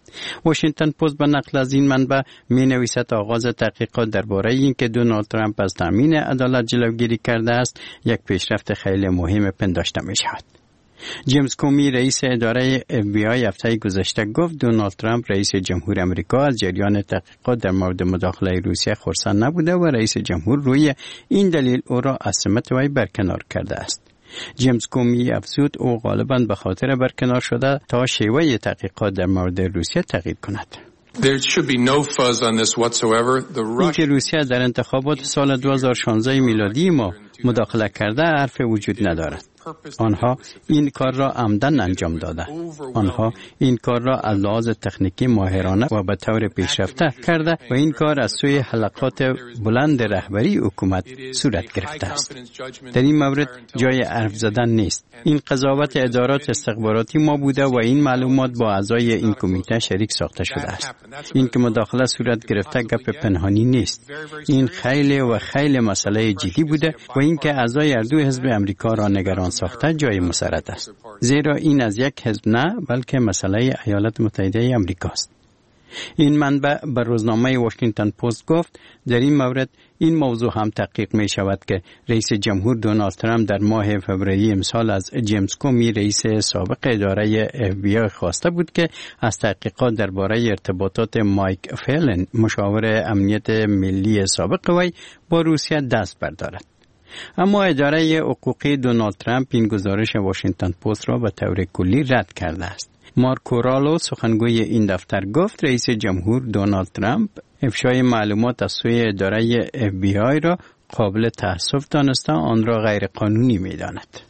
واشنگتن پست به نقل از این منبع می نویسد آغاز تحقیقات درباره اینکه دونالد ترامپ از تامین عدالت جلوگیری کرده است یک پیشرفت خیلی مهم پنداشته می شود. جیمز کومی رئیس اداره FBI هفته گذشته گفت دونالد ترامپ رئیس جمهور آمریکا از جریان تحقیقات در مورد مداخله روسیه خرسند نبوده و رئیس جمهور روی این دلیل او را از سمت وی برکنار کرده است. جیمز کومی افزود او غالباً به خاطر برکنار شده تا شیوه تحقیقات در مورد روسیه تغییر کند. اینکه روسیه در انتخابات سال 2016 میلادی ما مداخله کرده حرف وجود ندارد. آنها این کار را عمدن انجام داده. آنها این کار را از لحاظ تکنیکی ماهرانه و به طور پیشرفته کرده و این کار از سوی حلقات بلند رهبری حکومت صورت گرفته است. در این مورد جای حرف زدن نیست. این قضاوت ادارات استخباراتی ما بوده و این معلومات با اعضای این کمیته شریک ساخته شده است. این که مداخله صورت گرفته گپ پنهانی نیست. این خیلی مسئله جدی بوده و این که اعضای هر دو حزب امریکا را نگران ساخته جای مسرت است. زیرا این از یک حزب نه بلکه مسئله ایالات متحده آمریکا است. این منبع به روزنامه واشنگتن پست گفت در این مورد این موضوع هم تحقیق می شود که رئیس جمهور دونالد ترامپ در ماه فوریه امسال از جیمز کومی رئیس سابق اداره FBI خواسته بود که از تحقیقات درباره ارتباطات مایک فلن مشاور امنیت ملی سابق وی با روسیه دست بردارد. اما اداره حقوقی دونالد ترامپ این گزارش واشنگتن پست را به طور کلی رد کرده است. مارکو رالو سخنگوی این دفتر گفت رئیس جمهور دونالد ترامپ افشای معلومات از سوی اداره FBI را قابل تأسف دانسته آن را غیر قانونی می داند.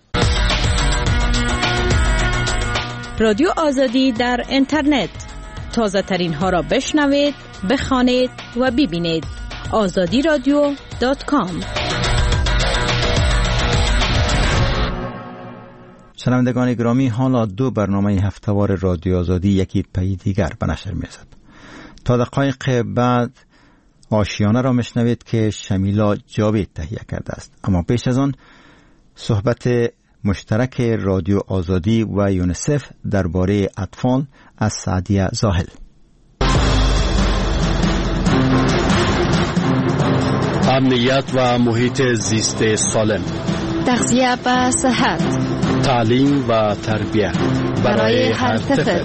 رادیو آزادی در اینترنت، تازه ترین ها را بشنوید، بخوانید و ببینید. azadiradio.com. شنوندگان گرامی، حالا دو برنامه هفتهوار رادیو آزادی یکی پی دیگر به نشر می‌رسد. تا دقایق بعد آشیانه را میشنوید که شمیلا جاوید تهیه کرده است. اما پیش از آن صحبت مشترک رادیو آزادی و یونیسف درباره اطفال از سعدیه زاهل. امنیت و محیط زیست سالم، تغذیه و صحت، تعلیم و تربیت برای هر طفل.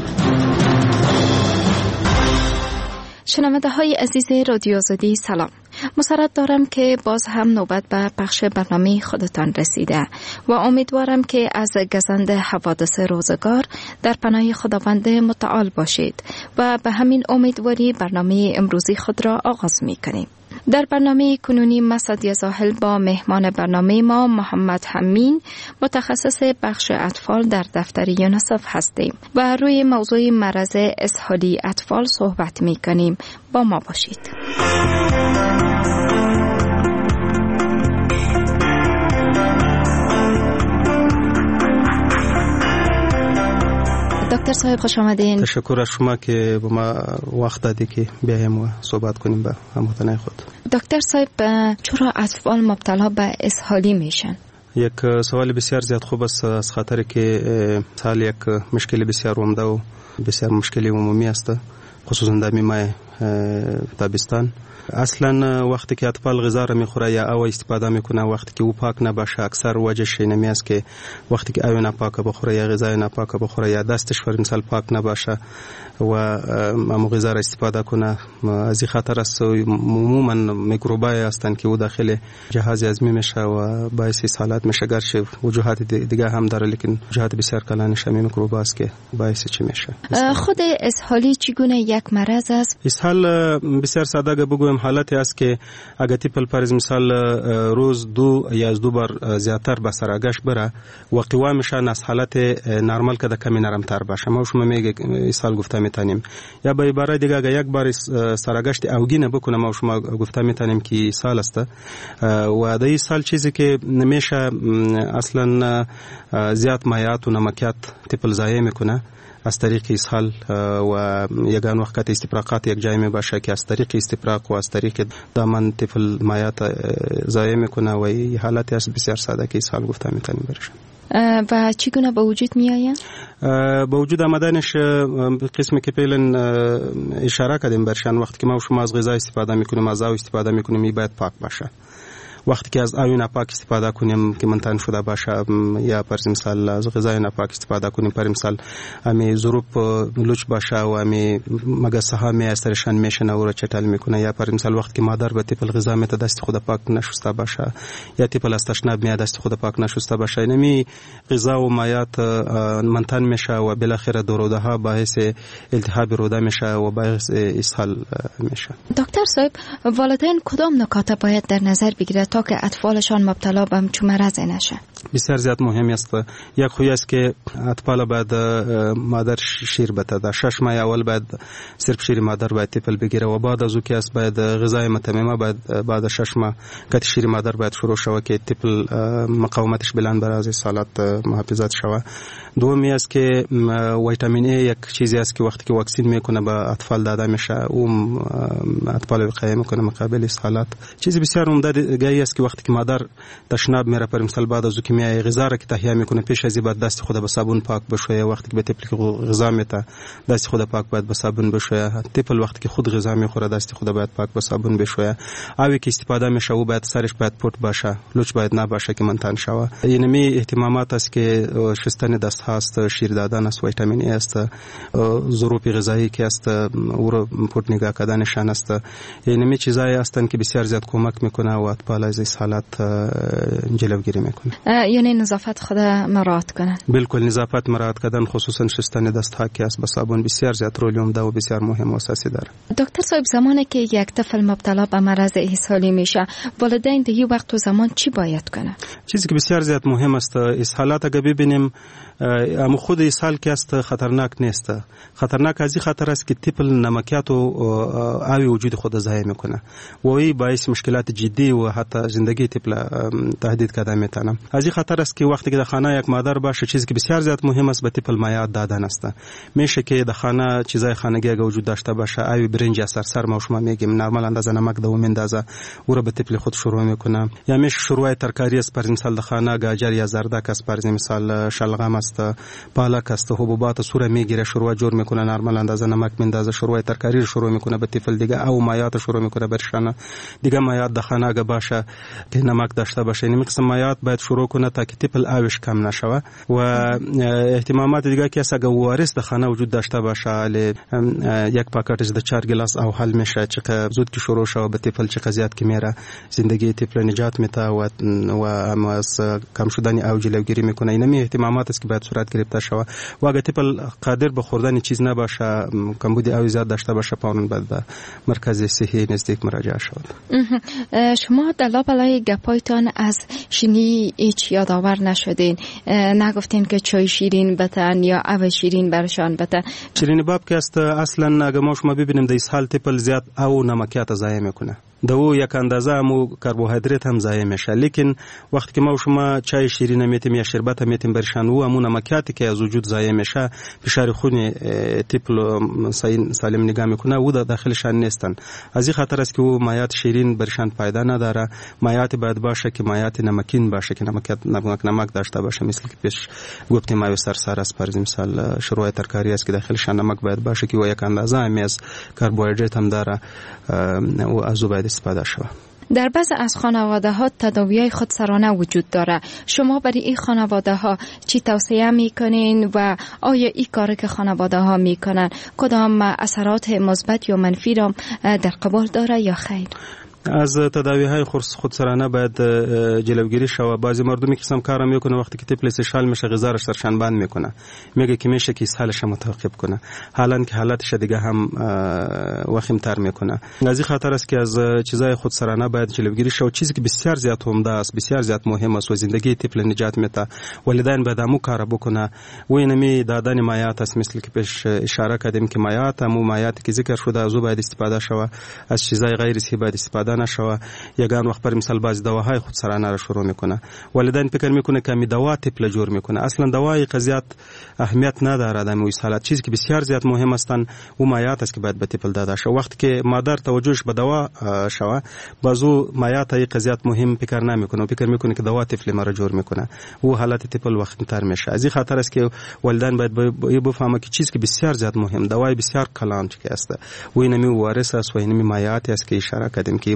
شنونده های عزیز رادیو آزادی سلام. مسرت دارم که باز هم نوبت به پخش برنامه خودتان رسیده و امیدوارم که از گزند حوادث روزگار در پناه خداوند متعال باشید و به همین امیدواری برنامه امروزی خود را آغاز می کنیم. در برنامه کنونی ما سعدیه زاهل با مهمان برنامه ما محمد حمین متخصص بخش اطفال در دفتر یونیسف هستیم و روی موضوع مرض اسهالی اطفال صحبت می کنیم. با ما باشید. دکتر صاحب خوش آمدین. تشکر از شما که با ما وقت دادی که بیایم و صحبت کنیم با هموطنان خود. دکتر صاحب چرا اطفال مبتلا به اسهالی میشن؟ یک سوال بسیار زیاد خوب است، از خاطر که اسهال یک مشکل بسیار عمده و بسیار مشکل عمومی است، خصوصا در ماه تابستان. اصلا وقتی که اطفال غذا را میخوره یا او استفاده میکنه وقتی که او پاک نباشه، اکثر وجهش اینمی است که وقتی که او ناپاک بخوره یا غذای ناپاک بخوره یا دستش فر مثال پاک نباشه و امو غذا را استفاده کنه، از این خطر است عموما میکروبای هستند که او داخل جهاز هضمی میشه و باعث اسهالات میشه. گرچه وجوهات دیگه هم داره لیکن وجوهات بسیار کلانش همین میکروب است که باعث چی میشه. خود اسهالی چگونه یک مرض است؟ اسهال بسیار ساده بگویم حالتی است که اگر طفل فرض مثال روز دو یا از دو بار زیاتر به سرگشت بره و قوامش از حالت نرمال که کمی نرمتر باشه، ما شما میگه اسهال گفته میتونیم. یا به عبارت دیگه اگر یک بار سرگشت اوگینه بکنه ما شما گفته میتونیم که اسهال است. و در اسهال چیزی که نمیشه اصلا زیاد مایعات و نمکیات طفل ضایع میکنه از طریق اسهال و یگان وقت استفراغات یک جای می باشه که از طریق استفراغ و از طریق دامن طفل مایعات ضایع میکنه و این حالتی است بسیار ساده که اسهال گفته میتونیم برش. و چگونه به وجود می آید؟ به وجود آمدنش قسمی که پیلن اشاره کردیم برشان وقتی که ما شما از غذا استفاده میکنیم، از او استفاده میکنیم، این باید پاک باشه وقتی که از آب ناپاک استفاده کنیم که منتن شده باشه یا پر مثال از غذای ناپاک استفاده کنیم، پر مثال امی ظروف لوچ باشه و امی مگس ها می استرشان میشنه و را چتل میکنه، یا پر مثال وقتی که مادر به طفل غذا میده دست خود پاک نشسته باشه یا طفل از تشناب می دست خود پاک نشسته باشه، اینمی غذا و مایات منتن میشه و بالاخره روده ها باعث التهاب روده میشه و باعث اسهال میشه. دکتر صاحب، والدین کدام نکات باید در نظر بگیرد تا که اطفالشان مبتلا به همچون مرض نشه؟ بسیار زیاد مهم است. یک خوی است که اطفال باید مادر شیر بده. 6 ماه اول باید صرف شیر مادر باید طفل بگیره و بعد از او که است باید غذای متممه بعد 6 ماه کت شیر مادر باید شروع شود که طفل مقاومتش بلند بر از سالات محافظت شود. دومی است که ویتامین ای یک چیزی است که وقتی که واکسین میکنه به اطفال داده میشه او اطفال وقایه میکنه مقابل اسهالات. چیزی بسیار عمده دیگه است که وقتی که مادر تشناب میره پر مثال بعد از که میای غذا را که تهیه میکنه پیش از بعد دست خود به صابون پاک بشویه، وقتی که به طفل غذا میده دست خود پاک باید به صابون بشویه، طفل وقتی که خود غذا میخوره دست خود باید پاک به صابون بشویه، آبی که استفاده میشه او باید سرش باید پورت باشه، لوچ باید نباشه که منتن شوه. اینمی اهتمامات است که شستن دست هاست، شیر دادن است، ویتامین ای است، ظروف غذایی که است او رو پورت نگاه کردنشان است. اینمی چیزایی هستند که بسیار زیاد کمک میکنه و اطفال از اسهالات جلوگیری میکنه. یعنی نظافت خود مراعات کنن. بالکل نظافت مراعات کردن، خصوصا شستن دست ها که است با صابون بسیار زیاد رول عمده و بسیار مهم و اساسی داره. دکتر صاحب، زمانی که یک طفل مبتلا به مرض اسهالی میشه والدین در این وقت و زمان چی باید کنه؟ چیزی که بسیار زیاد مهم است، اسهالات اگه ببینیم اما خود اسهال که است خطرناک نیست. خطرناک از این خطر است که طفل نمکیات و آبی وجود خود ضایع میکنه و این باعث مشکلات جدی و حتی زندگی طفل تهدید کرده میتونه. از این خطر است که وقتی که در خانه یک مادر باشه چیزی که بسیار زیاد مهم است به طفل مایعات دادن است. میشه که در خانه چیزای خانگی اگه وجود داشته باشه، آبی برنج یا سرسر ما شما میگیم نرمال اندازه نمک دو اندازه او رو به طفل خود شروع میکنه. یا میشه شروع ترکاری است پر مثال در خانه گاجر یا زردک است، پر مثال شلغم است، پالک است، حبوبات سوره میگیره شروع جور میکنه نرمال اندازه نمک میندازه شروع ترکاری شروع میکنه به طفل دیگه او مایعات شروع میکنه برشانه دیگه مایعات در خانه اگه باشه که نمک داشته باشه این قسم مایعات باید شروع کنه تا که طفل آبش کم نشوه. و اهتمامات دیگه که اگه وارث در خانه وجود داشته باشه یک پاکتش در 4 گلاس او حل میشه چقدر زود که شروع شوه به طفل چقدر زیاد که میره زندگی طفل نجات میده و از کم شدن او جلوگیری میکنه. اینمی اهتمامات است که باید صورت گرفته شوه و اگه طفل قادر به خوردن چیز نباشه کمبود او زیاد داشته باشه پاون بعد به مرکز صحی نزدیک مراجعه شود. شما در لابلای گپایتان از شیرینی هیچ یادآور نشدین، نگفتین که چای شیرین بتن یا آب شیرین برشان بتن؟ شیرینی باب که است اصلا اگه ما شما ببینیم در اسهال طفل زیاد او نمکیات ضایع میکنه دو یک اندازه مو کربوهیدرات هم ضایع میشه، لیکن وقتی که ما شما چای شیرین میتیم یا شربت میتیم برشان و همون نمکیاتی که از وجود ضایع میشه فشار خون طفل سالم نگاه میکنه و داخلشان نیستن. از این خاطر است که او مایعات شیرین برشان پیدا نداره. مایعات باید باشه که مایعات نمکین باشه که نمک داشته باشه، مثل که پیش گفتیم مایع سرسر است پر مثال شروع ترکاری است که داخلشان نمک باید باشه که و یک اندازه هم از کربوهیدرات هم داره و از باید استفاده شود. در بعضی از خانواده ها تداوی‌های خودسرانه وجود داره. شما برای این خانواده ها چی توصیه میکنین و آیا این کاری که خانواده ها میکنن کدام اثرات مثبت یا منفی را در قبال داره یا خیر؟ از تداوی‌های خودسرانه باید جلوگیری شود. بعضی مردمی قسم کارا میکنه وقتی که طفل اسهال میشه غذا سرشان بند میکنه، میگه که میشه که اسهالش متوقف کنه، حالا که حالتش دیگه هم وخیم‌تر میکنه. از این خاطر است که از چیزای خودسرانه باید جلوگیری شود. چیزی که بسیار زیاد عمده است، بسیار زیاد مهم است و زندگی طفل نجات میده. والدین باید همو کارا بکنه و اینمی دادن مایعات است، مثل که پیش اشاره کردیم که مایعات همو مایعاتی که ذکر شده از او باید استفاده شود، از چیزای غیر صحی باید استفاده نشوه. یگان وقت پر مثال باز دواهای خودسرانه را شروع میکنه، والدین فکر میکنه که می دوا طفل جور میکنه. اصلا دوای قضیت اهمیت نداره در حالت. چیزی که بسیار زیاد مهم هستن و مایعات است که باید به طفل داده شود. وقتی که مادر توجهش به دوا شوه بازو مایعات ای قضیت مهم فکر نمیکنه و فکر میکنه که دوا طفل ما را جور میکنه و حالت طفل وقت‌تر میشه. از این خاطر است که والدین باید بفهمه که چیزی که بسیار زیاد مهم دوای بسیار کلان که است و اینمی وارث است و اینمی مایعات است که اشاره کردیم که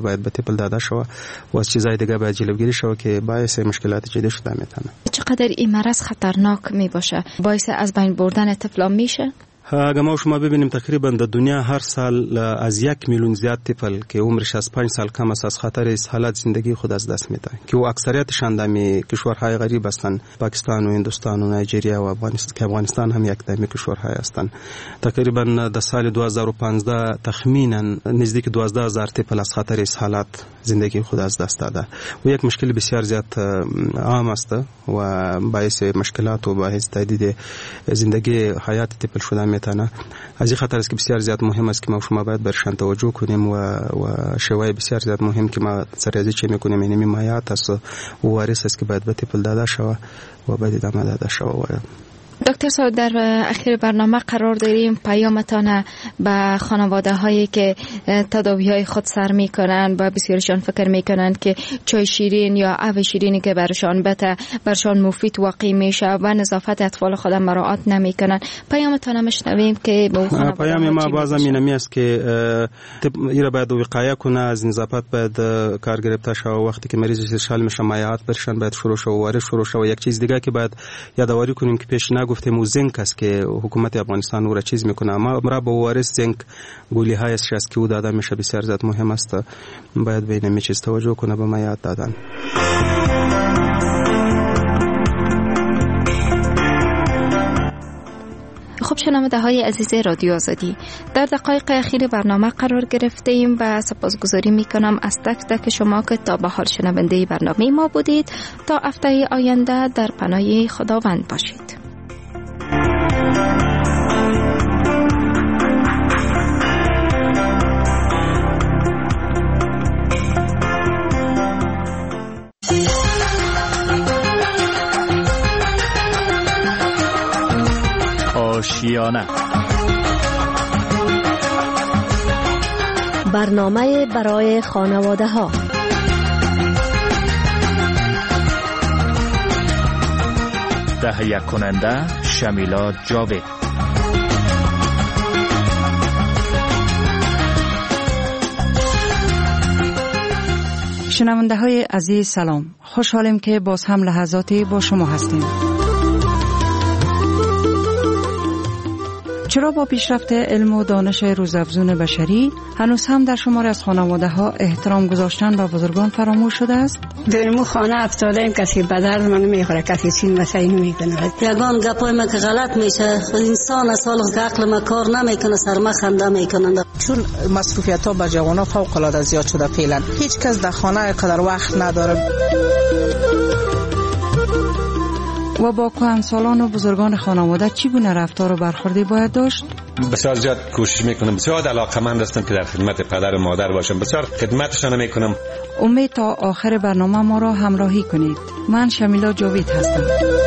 باید به تپل داده شود و از چیزهای دیگه باید جلوگیری شود که باعث مشکلات جدی شده میتونه. چقدر این مرض خطرناک می باشه؟ باعث از بین بردن طفلان میشه؟ اگر ما شما ببینیم تقریبا در دنیا هر سال از 1 میلیون زیاد طفل که عمرش از 5 سال کم است از خطر اسهالات زندگی خود از دست میده که اکثریتشان در کشورهای غریب هستند، پاکستان و هندوستان و نایجریا و افغانستان هم یک دمی کشورهای هستند. تقریبا در سال 2015 تخمینا نزدیک 12000 طفل از خطر اسهالات زندگی خود از دست داده و یک مشکل بسیار زیاد عام است و باعث مشکلات و باعث تهدید زندگی حیات طفل شده میتونه. از این خطر است که بسیار زیاد مهم است که ما شما باید برشان توجه کنیم و شوای بسیار زیاد مهم که ما سریعی چه میکنیم اینمی مایات است و وارث است که باید به طفل داده شود و باید ادامه داده شود. دکتر صاحب در اخیر برنامه قرار داریم پیامتان به خانواده هایی که تداوی های خود سر می کنند و بسیارشان فکر می کنند که چای شیرین یا آب شیرینی که برشان بته برشان مفید واقع میشه و نظافت اطفال خود مراعات نمی کنند. پیامتان میشنویم که به خانواده پیام ما باز اینمی است که ایرا باید وقایه کنه، از نظافت باید کار گرفته شود. وقتی که مریض استشال میشه مایعات برشان باید شروع شود و وارد شروع شود. یک چیز دیگه که باید یادآوری کنیم که پیش گفتیم زنک است که حکومت افغانستان او را چیز میکنه، اما مرا به وارث زنک گولی های است که او داده میشه بسیار زیاد مهم است. باید به این چیز توجه کنه به مایعات دادن. خب شنونده های عزیز رادیو آزادی، در دقایق اخیر برنامه قرار گرفته ایم و سپاسگزاری میکنم از تک تک شما که تا به حال شنونده برنامه ما بودید. تا هفته آینده در پناه خداوند باشید. آشیانه برنامه برای خانواده ها. تهیه کننده شمیلا جاوید. شنونده های عزیز سلام، خوشحالیم که باز هم لحظاتی با شما هستیم. چرا با پیشرفت علم و دانش روزافزون بشری هنوز هم در شمار از خانواده ها احترام گذاشتن به بزرگان فراموش شده است؟ در مو خانه افتاده ایم، کسی به درد من نمیخوره، کسی چین مسایی نمیکنه. یگان گپای ما که غلط میشه، انسان سال که عقل ما کار نمیکنه سر ما خنده میکنند. چون مصروفیت ها به جوانان فوق العاده زیاد شده فعلا، هیچ کس در خانه قدر وقت نداره. و با کهنسالان و بزرگان خانواده چی گونه رفتار و برخوردی باید داشت؟ بسیار زیاد کوشش میکنم، بسیار علاقه‌مند هستم که در خدمت پدر و مادر باشم، بسیار خدمتشان میکنم. امید تا آخر برنامه ما را همراهی کنید. من شمیلا جاوید هستم.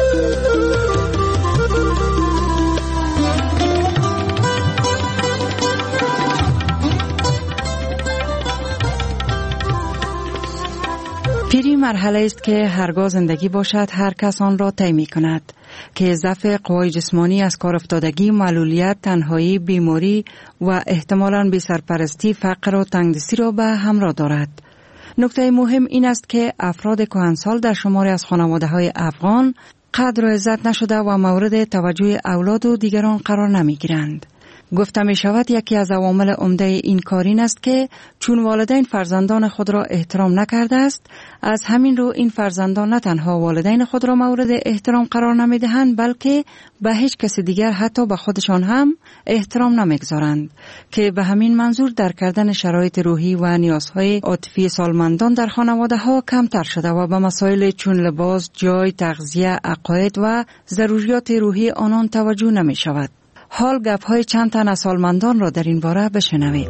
پیری مرحله است که هرگاه زندگی باشد هر کس آن را طی می‌کند که ضعف قوای جسمانی از کار افتادگی، معلولیت، تنهایی، بیماری و احتمالاً بی‌سرپرستی، فقر و تنگدستی را به همراه دارد. نکته مهم این است که افراد کهنسال در شماری از خانواده‌های افغان قدر و عزت نشده و مورد توجه اولاد و دیگران قرار نمی‌گیرند. گفته می شود یکی از عوامل عمده این کار این است که چون والدین فرزندان خود را احترام نکرده است، از همین رو این فرزندان نه تنها والدین خود را مورد احترام قرار نمی دهند، بلکه به هیچ کس دیگر حتی به خودشان هم احترام نمیگذارند که به همین منظور درک کردن شرایط روحی و نیازهای عاطفی سالمندان در خانواده ها کمتر شده و به مسائل چون لباس، جای، تغذیه، عقاید و ضروریات روحی آنان توجه نمی شود. حال گپ‌های چند تن از سالمندان را در این باره بشنوید.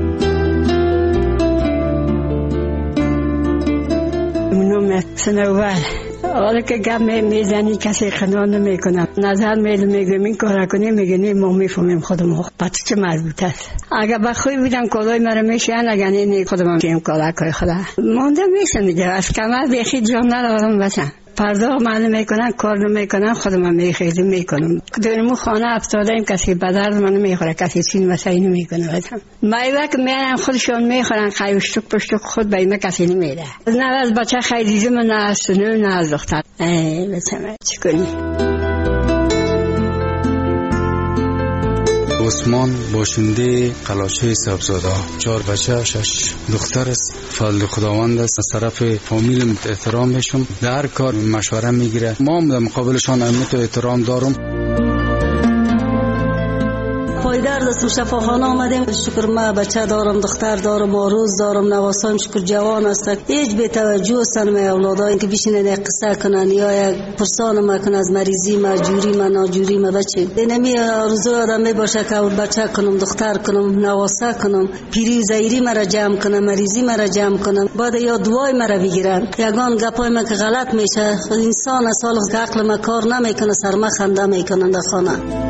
منو سنوال حالا که گپ میزنی کسی قناعت نمیکنه، نظر میگم این کارا کنی، میگنی ما میفهمیم خودمون، پس چه مربوط است؟ اگه بخوی بودم کالای مرا میشن، اگه نه خودم کیم کالا کای خدا مونده میشن دیگه، از کمر بیخی جان ندارم بسن پرداخت من میکنن، کار نمیکنن، خودم میخیزم میکنم. درمو خانه افتادیم، کسی به درد من نمیخوره، کسی چین مسایی نمیکنه. میوه که میارن خودشون میخورن، خیوشتک پشتک خود به ایمه کسی نمیده. نه از بچه خیلیزم، نه از سنو، نه از دختر. بسمه چی کنی؟ عثمان باشنده قلاشه سبزاده، 4 بچه، 6 دختر است. فضل خداوند است. از طرف فامیل احترام میشم، در هر کار مشوره میگیره. ما هم در مقابلشان اهمیت و احترام دارم. پایدار دستم شفاخانه آمدیم. شکر ما بچه دارم، دختر دارم، آروز دارم، نواسایم شکر جوان هستن. هیچ بی توجه هستن می اولادایی که بشینن یک قصه کنن یا یک پرسان ما کنن از مریضی ما، جوری ما، ناجوری ما. بچه دینمی آرزو آدم می باشه که بچه کنم، دختر کنم، نواسا کنم، پیری زایری مرا جمع کنم، مریضی مرا جمع کنم، بعد یا دعای مرا بگیرن. یگان گپای ما که غلط میشه، انسان اصلا که عقل ما کار نمیکنه، سر ما خنده میکنن در خانه.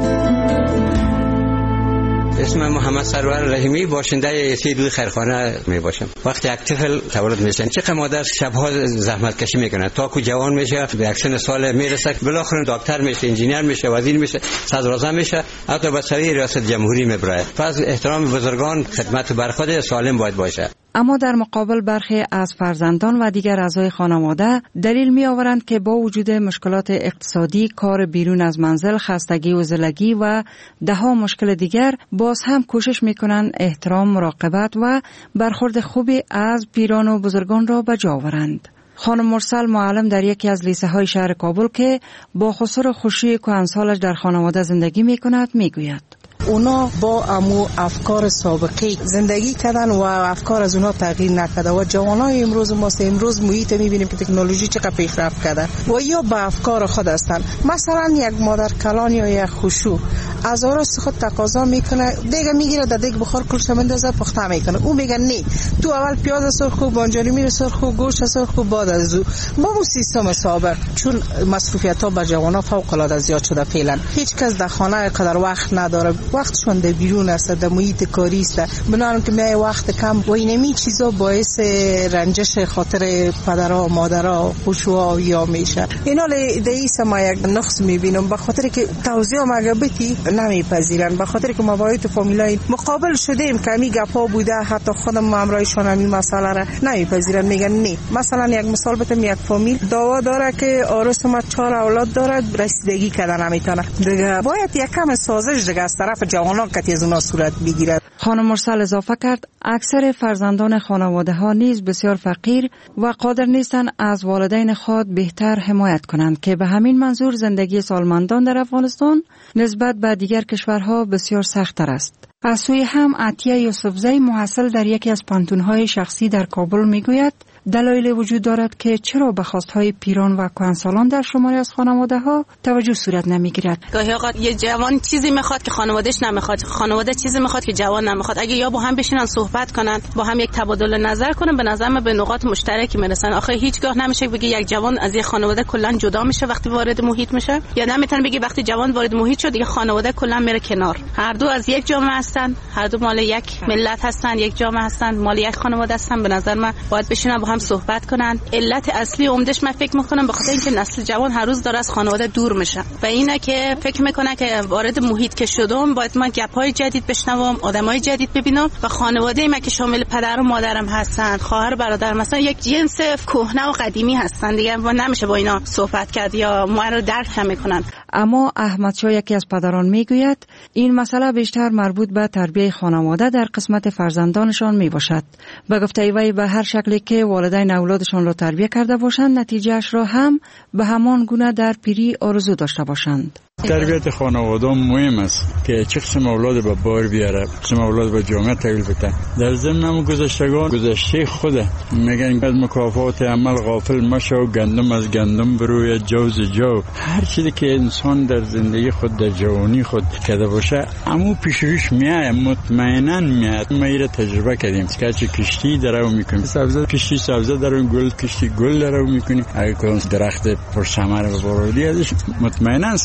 اسم محمد سرور رحیمی، باشنده سیدوی خیرخانه می باشم. وقتی یک طفل تولد میشه، چقدر مادر شبها زحمت کشی میکنه تا که جوان میشه، به اکسن سال میرسه، بالاخره دکتر میشه، انجینیر میشه، وزیر میشه، صدر اعظم میشه، حتی به سوی ریاست جمهوری میبره. پس احترام بزرگان، خدمت بر خود سالم باید باشه. اما در مقابل برخی از فرزندان و دیگر اعضای خانواده دلیل می آورند که با وجود مشکلات اقتصادی، کار بیرون از منزل، خستگی و زلگی و دهها مشکل دیگر، باز هم کوشش می کنند احترام، مراقبت و برخورد خوبی از پیران و بزرگان را به جا آورند. خانم مرسل، معلم در یکی از لیسه های شهر کابل که با خسر خوشی کهنسالش در خانواده زندگی می کند، می گوید اونا با امو افکار سابقی زندگی کردن و افکار از اونا تغییر نکرده و جوانای امروز ما امروز محیط میبینیم که تکنولوژی چقدر پیشرفت کرده و یا به افکار خود هستن. مثلا یک مادر کلان یا یک خشوع از آرست خود تقاضا میکنه، دیگه میگیره در دیگه بخار کلش مندازه پخته میکنه. اون میگه نه، تو اول پیاز سرخ و بانجانی میره سرخ و گوشت سرخ و بعد از او ما اون سیستم سابق. چون مصروفیت ها به جوانا فوق العاده زیاد شده، فعلا هیچ کس در خانه قدر وقت نداره، وقتشون در بیرون است، در محیط کاری است، بنابراین که میای وقت کم و اینمی چیزا باعث رنجش خاطر پدرها و مادرها خشوع یا میشه. اینا دیس ما یک نقص میبینم، به خاطر که توضیح مگابتی نمیپذیرن، به خاطر که ما باید تو فامیلای مقابل شدیم که می گپا بوده، حتی خودم همراهشون همین مسئله را نمیپذیرن، میگن نه. مثلا یک مثال بتم، یک فامیل دعوا داره که عروس ما 4 اولاد داره، رسیدگی کردن نمیتونه، دیگه باید یک کم سازش دیگه از طرف جوانان که از اونا صورت بگیرد. خانم مرسل اضافه کرد اکثر فرزندان خانواده ها نیز بسیار فقیر و قادر نیستند از والدین خود بهتر حمایت کنند که به همین منظور زندگی سالمندان در افغانستان نسبت به دیگر کشورها بسیار سخت‌تر است. از سوی هم عطیه یوسفزی محصل در یکی از پانتون‌های شخصی در کابل میگوید دلایل وجود دارد که چرا به خواستهای پیران و کهنسالان در شماری از خانواده ها توجه صورت نمیگیرد. گاهی اوقات یه جوان چیزی میخواد که خانواده‌اش نمیخواد، خانواده چیزی میخواد که جوان نمیخواد. اگه یا با هم بشینن صحبت کنن، با هم یک تبادل نظر کنن، به نظر من به نقاط مشترکی میرسن. آخه هیچگاه نمیشه بگی یک جوان از یک خانواده کلا جدا میشه وقتی وارد محیط میشه، یا نمیتونه بگی وقتی جوان وارد محیط شد دیگه خانواده کلا میره کنار. هر دو از یک جامعه هستن، هر دو مال یک ملت هستن، یک جامعه هستن، مال یک خانواده هستن. به نظر من باید بشینن با هم صحبت کنن. علت اصلی عمدش من فکر میکنم به خاطر اینکه نسل جوان هر روز داره از خانواده دور میشه و اینه که فکر میکنه که وارد محیط که شدم باید من گپ‌های جدید بشنوم، آدمای جدید ببینم و خانواده من که شامل پدر و مادرم هستن، خواهر برادر مثلا یک جنس کهنه و قدیمی هستن دیگه، و نمیشه با اینا صحبت کرد یا ما رو درک نمیکنن. اما احمد شاه یکی از پدران میگوید این مسئله بیشتر مربوط به تربیت خانواده در قسمت فرزندانشان میباشد. به گفته وی به هر شکلی که والدین اولادشان را تربیت کرده باشند نتیجهش را هم به همان گونه در پیری آرزو داشته باشند. تربیت خانواده مهم است که چه قسم اولاد به بار بیاره، قسم اولاد به جامعه تحویل بده. در ضمن گذشتگان گذشته خود میگن از مکافات عمل غافل مشو، گندم از گندم بروی جوز جو. هر چیزی که انسان در زندگی خود در جوانی خود کرده باشه اما پیش روش میاد، مطمئنا میاد. ما ایره تجربه کردیم که کشتی درو میکنیم، سبزه کشتی سبزه درو، گل کشتی گل درو میکنیم. اگه درخت پر ثمر ببردی ازش مطمئنا ثمر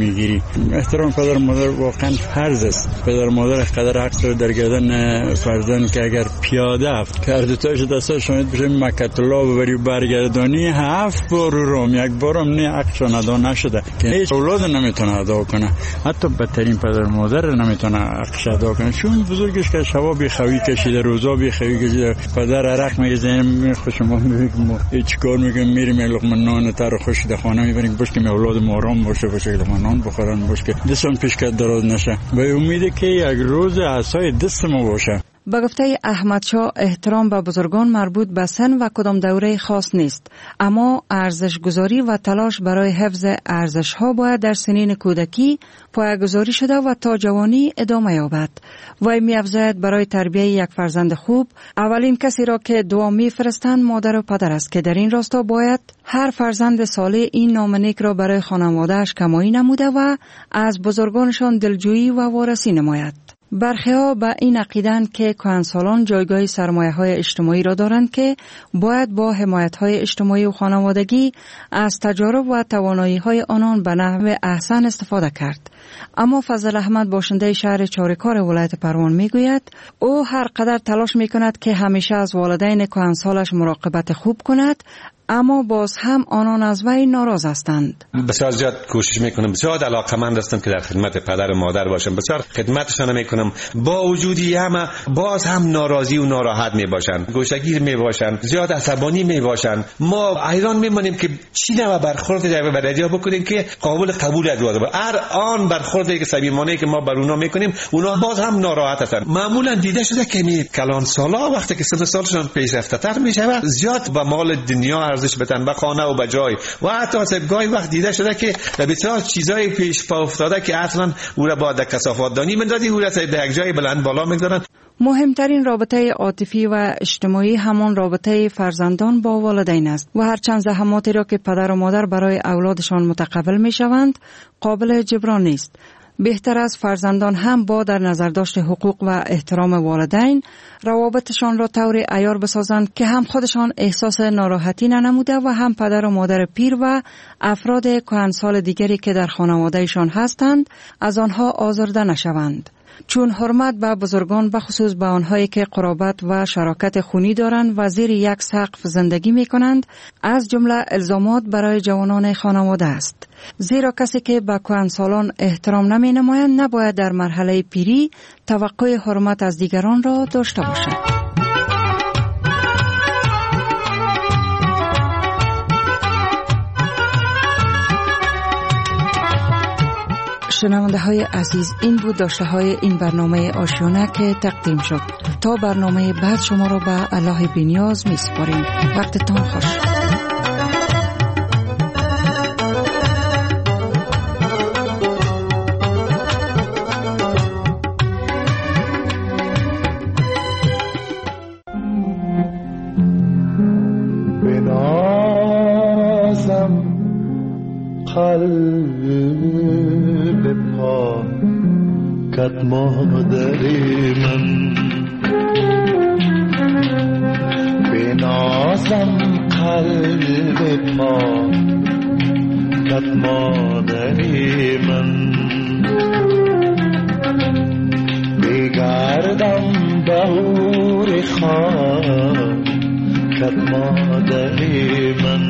میگیری. احترام پدر مادر واقعا فرض است. پدر مادر قدر حق در گردن فرزند که اگر پیاده کرده تاش دستا شاید بشه مکه الله ببری و برگردانی 7 بار روم، یک بارم نه حقشان ادا نشده که هیچ اولاد نمیتونه ادا کنه، حتی بدترین پدر مادر نمیتونه حقش ادا کنه. چون بزرگش که شبا بیخوی کشیده، روزا بیخوی کشیده، پدر عرق میزنه خوشم میگم هیچ کار میگم میریم لقمه نان تر خوش در خانه میبریم باش که اولاد مارام باشه لقمه نان بخورن باش که دستم پیشکت دراز نشه. به امید که یک روز عصای دست ما باشه. به گفته احمد شاه احترام به بزرگان مربوط به سن و کدام دوره خاص نیست، اما ارزش گذاری و تلاش برای حفظ ارزش ها باید در سنین کودکی پایه‌گذاری شده و تا جوانی ادامه یابد. وی می‌افزاید برای تربیت یک فرزند خوب اولین کسی را که دعا می‌فرستند مادر و پدر است که در این راستا باید هر فرزند صالح این نام نیک را برای خانواده‌اش کمایی نموده و از بزرگانشان دلجویی و وارسی نماید. برخی‌ها به این عقیده‌اند که کهنسالان جایگاه سرمایه‌های اجتماعی را دارند که باید با حمایت‌های اجتماعی و خانوادگی از تجارب و توانایی‌های آنان به نحو احسن استفاده کرد. اما فضل احمد باشنده شهر چاره‌کار ولایت پروان میگوید او هر قدر تلاش میکند که همیشه از والدین کهنسالش مراقبت خوب کند، اما باز هم آنان از وی ناراض هستند. بسیار زیاد کوشش میکنم، بسیار علاقه‌مند هستم که در خدمت پدر و مادر باشم، بسیار خدمتشان میکنم، با وجودی همه باز هم ناراضی و ناراحت میباشند، گوشه‌گیر میباشند، زیاد عصبانی میباشند. ما حیران میمانیم که چی نوع برخورد در درجه بکنیم که قابل قبول از واده. هر آن برخوردی که صمیمانه که ما بر اونا میکنیم اونا باز هم ناراحت هستند. معمولا دیده شده که کلان سالا وقتی که سن سالشون پیشرفته تر میشه زیاد به مال دنیا ارزش بدن، به خانه و به جای، و حتی گاهی وقت دیده شده که بسیار چیزای پیش پا افتاده که اصلا او را با کثافات دانی مندازی، او را در یک جای بلند بالا میگذارن. مهمترین رابطه عاطفی و اجتماعی همان رابطه فرزندان با والدین است و هرچند زحماتی را که پدر و مادر برای اولادشان متقبل میشوند قابل جبران نیست. بهتر است فرزندان هم با در نظر داشت حقوق و احترام والدین روابطشان را طوری عیار بسازند که هم خودشان احساس ناراحتی ننموده و هم پدر و مادر پیر و افراد کهنسال دیگری که در خانوادهشان هستند از آنها آزرده نشوند. چون حرمت به بزرگان بخصوص به آنهایی که قرابت و شراکت خونی دارند و زیر یک سقف زندگی می کنند از جمله الزامات برای جوانان خانواده است. زیرا کسی که به کهنسالان احترام نمی نمایند نباید در مرحله پیری توقع حرمت از دیگران را داشته باشد. شنونده های عزیز، این بود داشته های این برنامه آشیانه که تقدیم شد. تا برنامه بعد شما را به الله بی‌نیاز می سپاریم. وقتتان خوش. بنازم قلب پاکت مادر من، بنازم قلب پاکت مادر من، بگردم دور خاکت مادر من،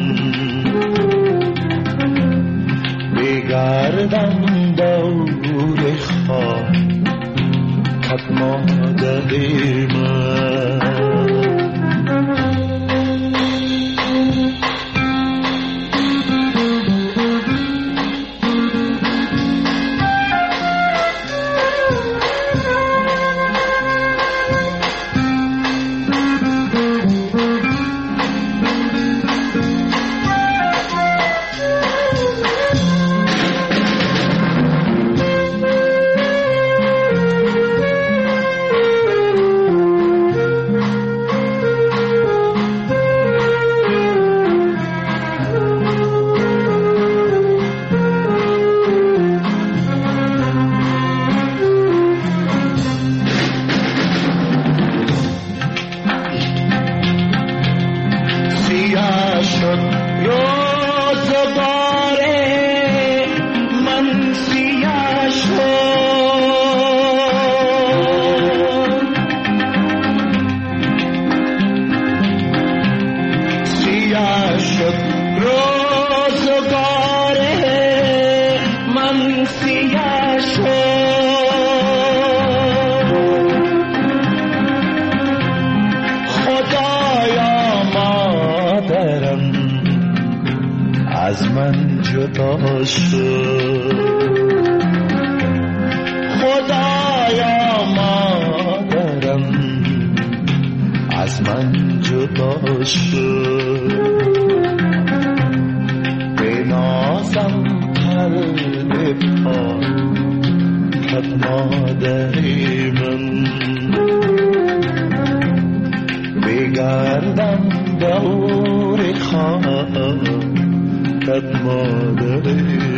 بگردم دور خاکت مادر من. سیه شد خدایا مادرم از من جدا شد خدایا مادرم از من جدا شد بنازم قلب پاکت مادری من بگردم دور خاکت مادری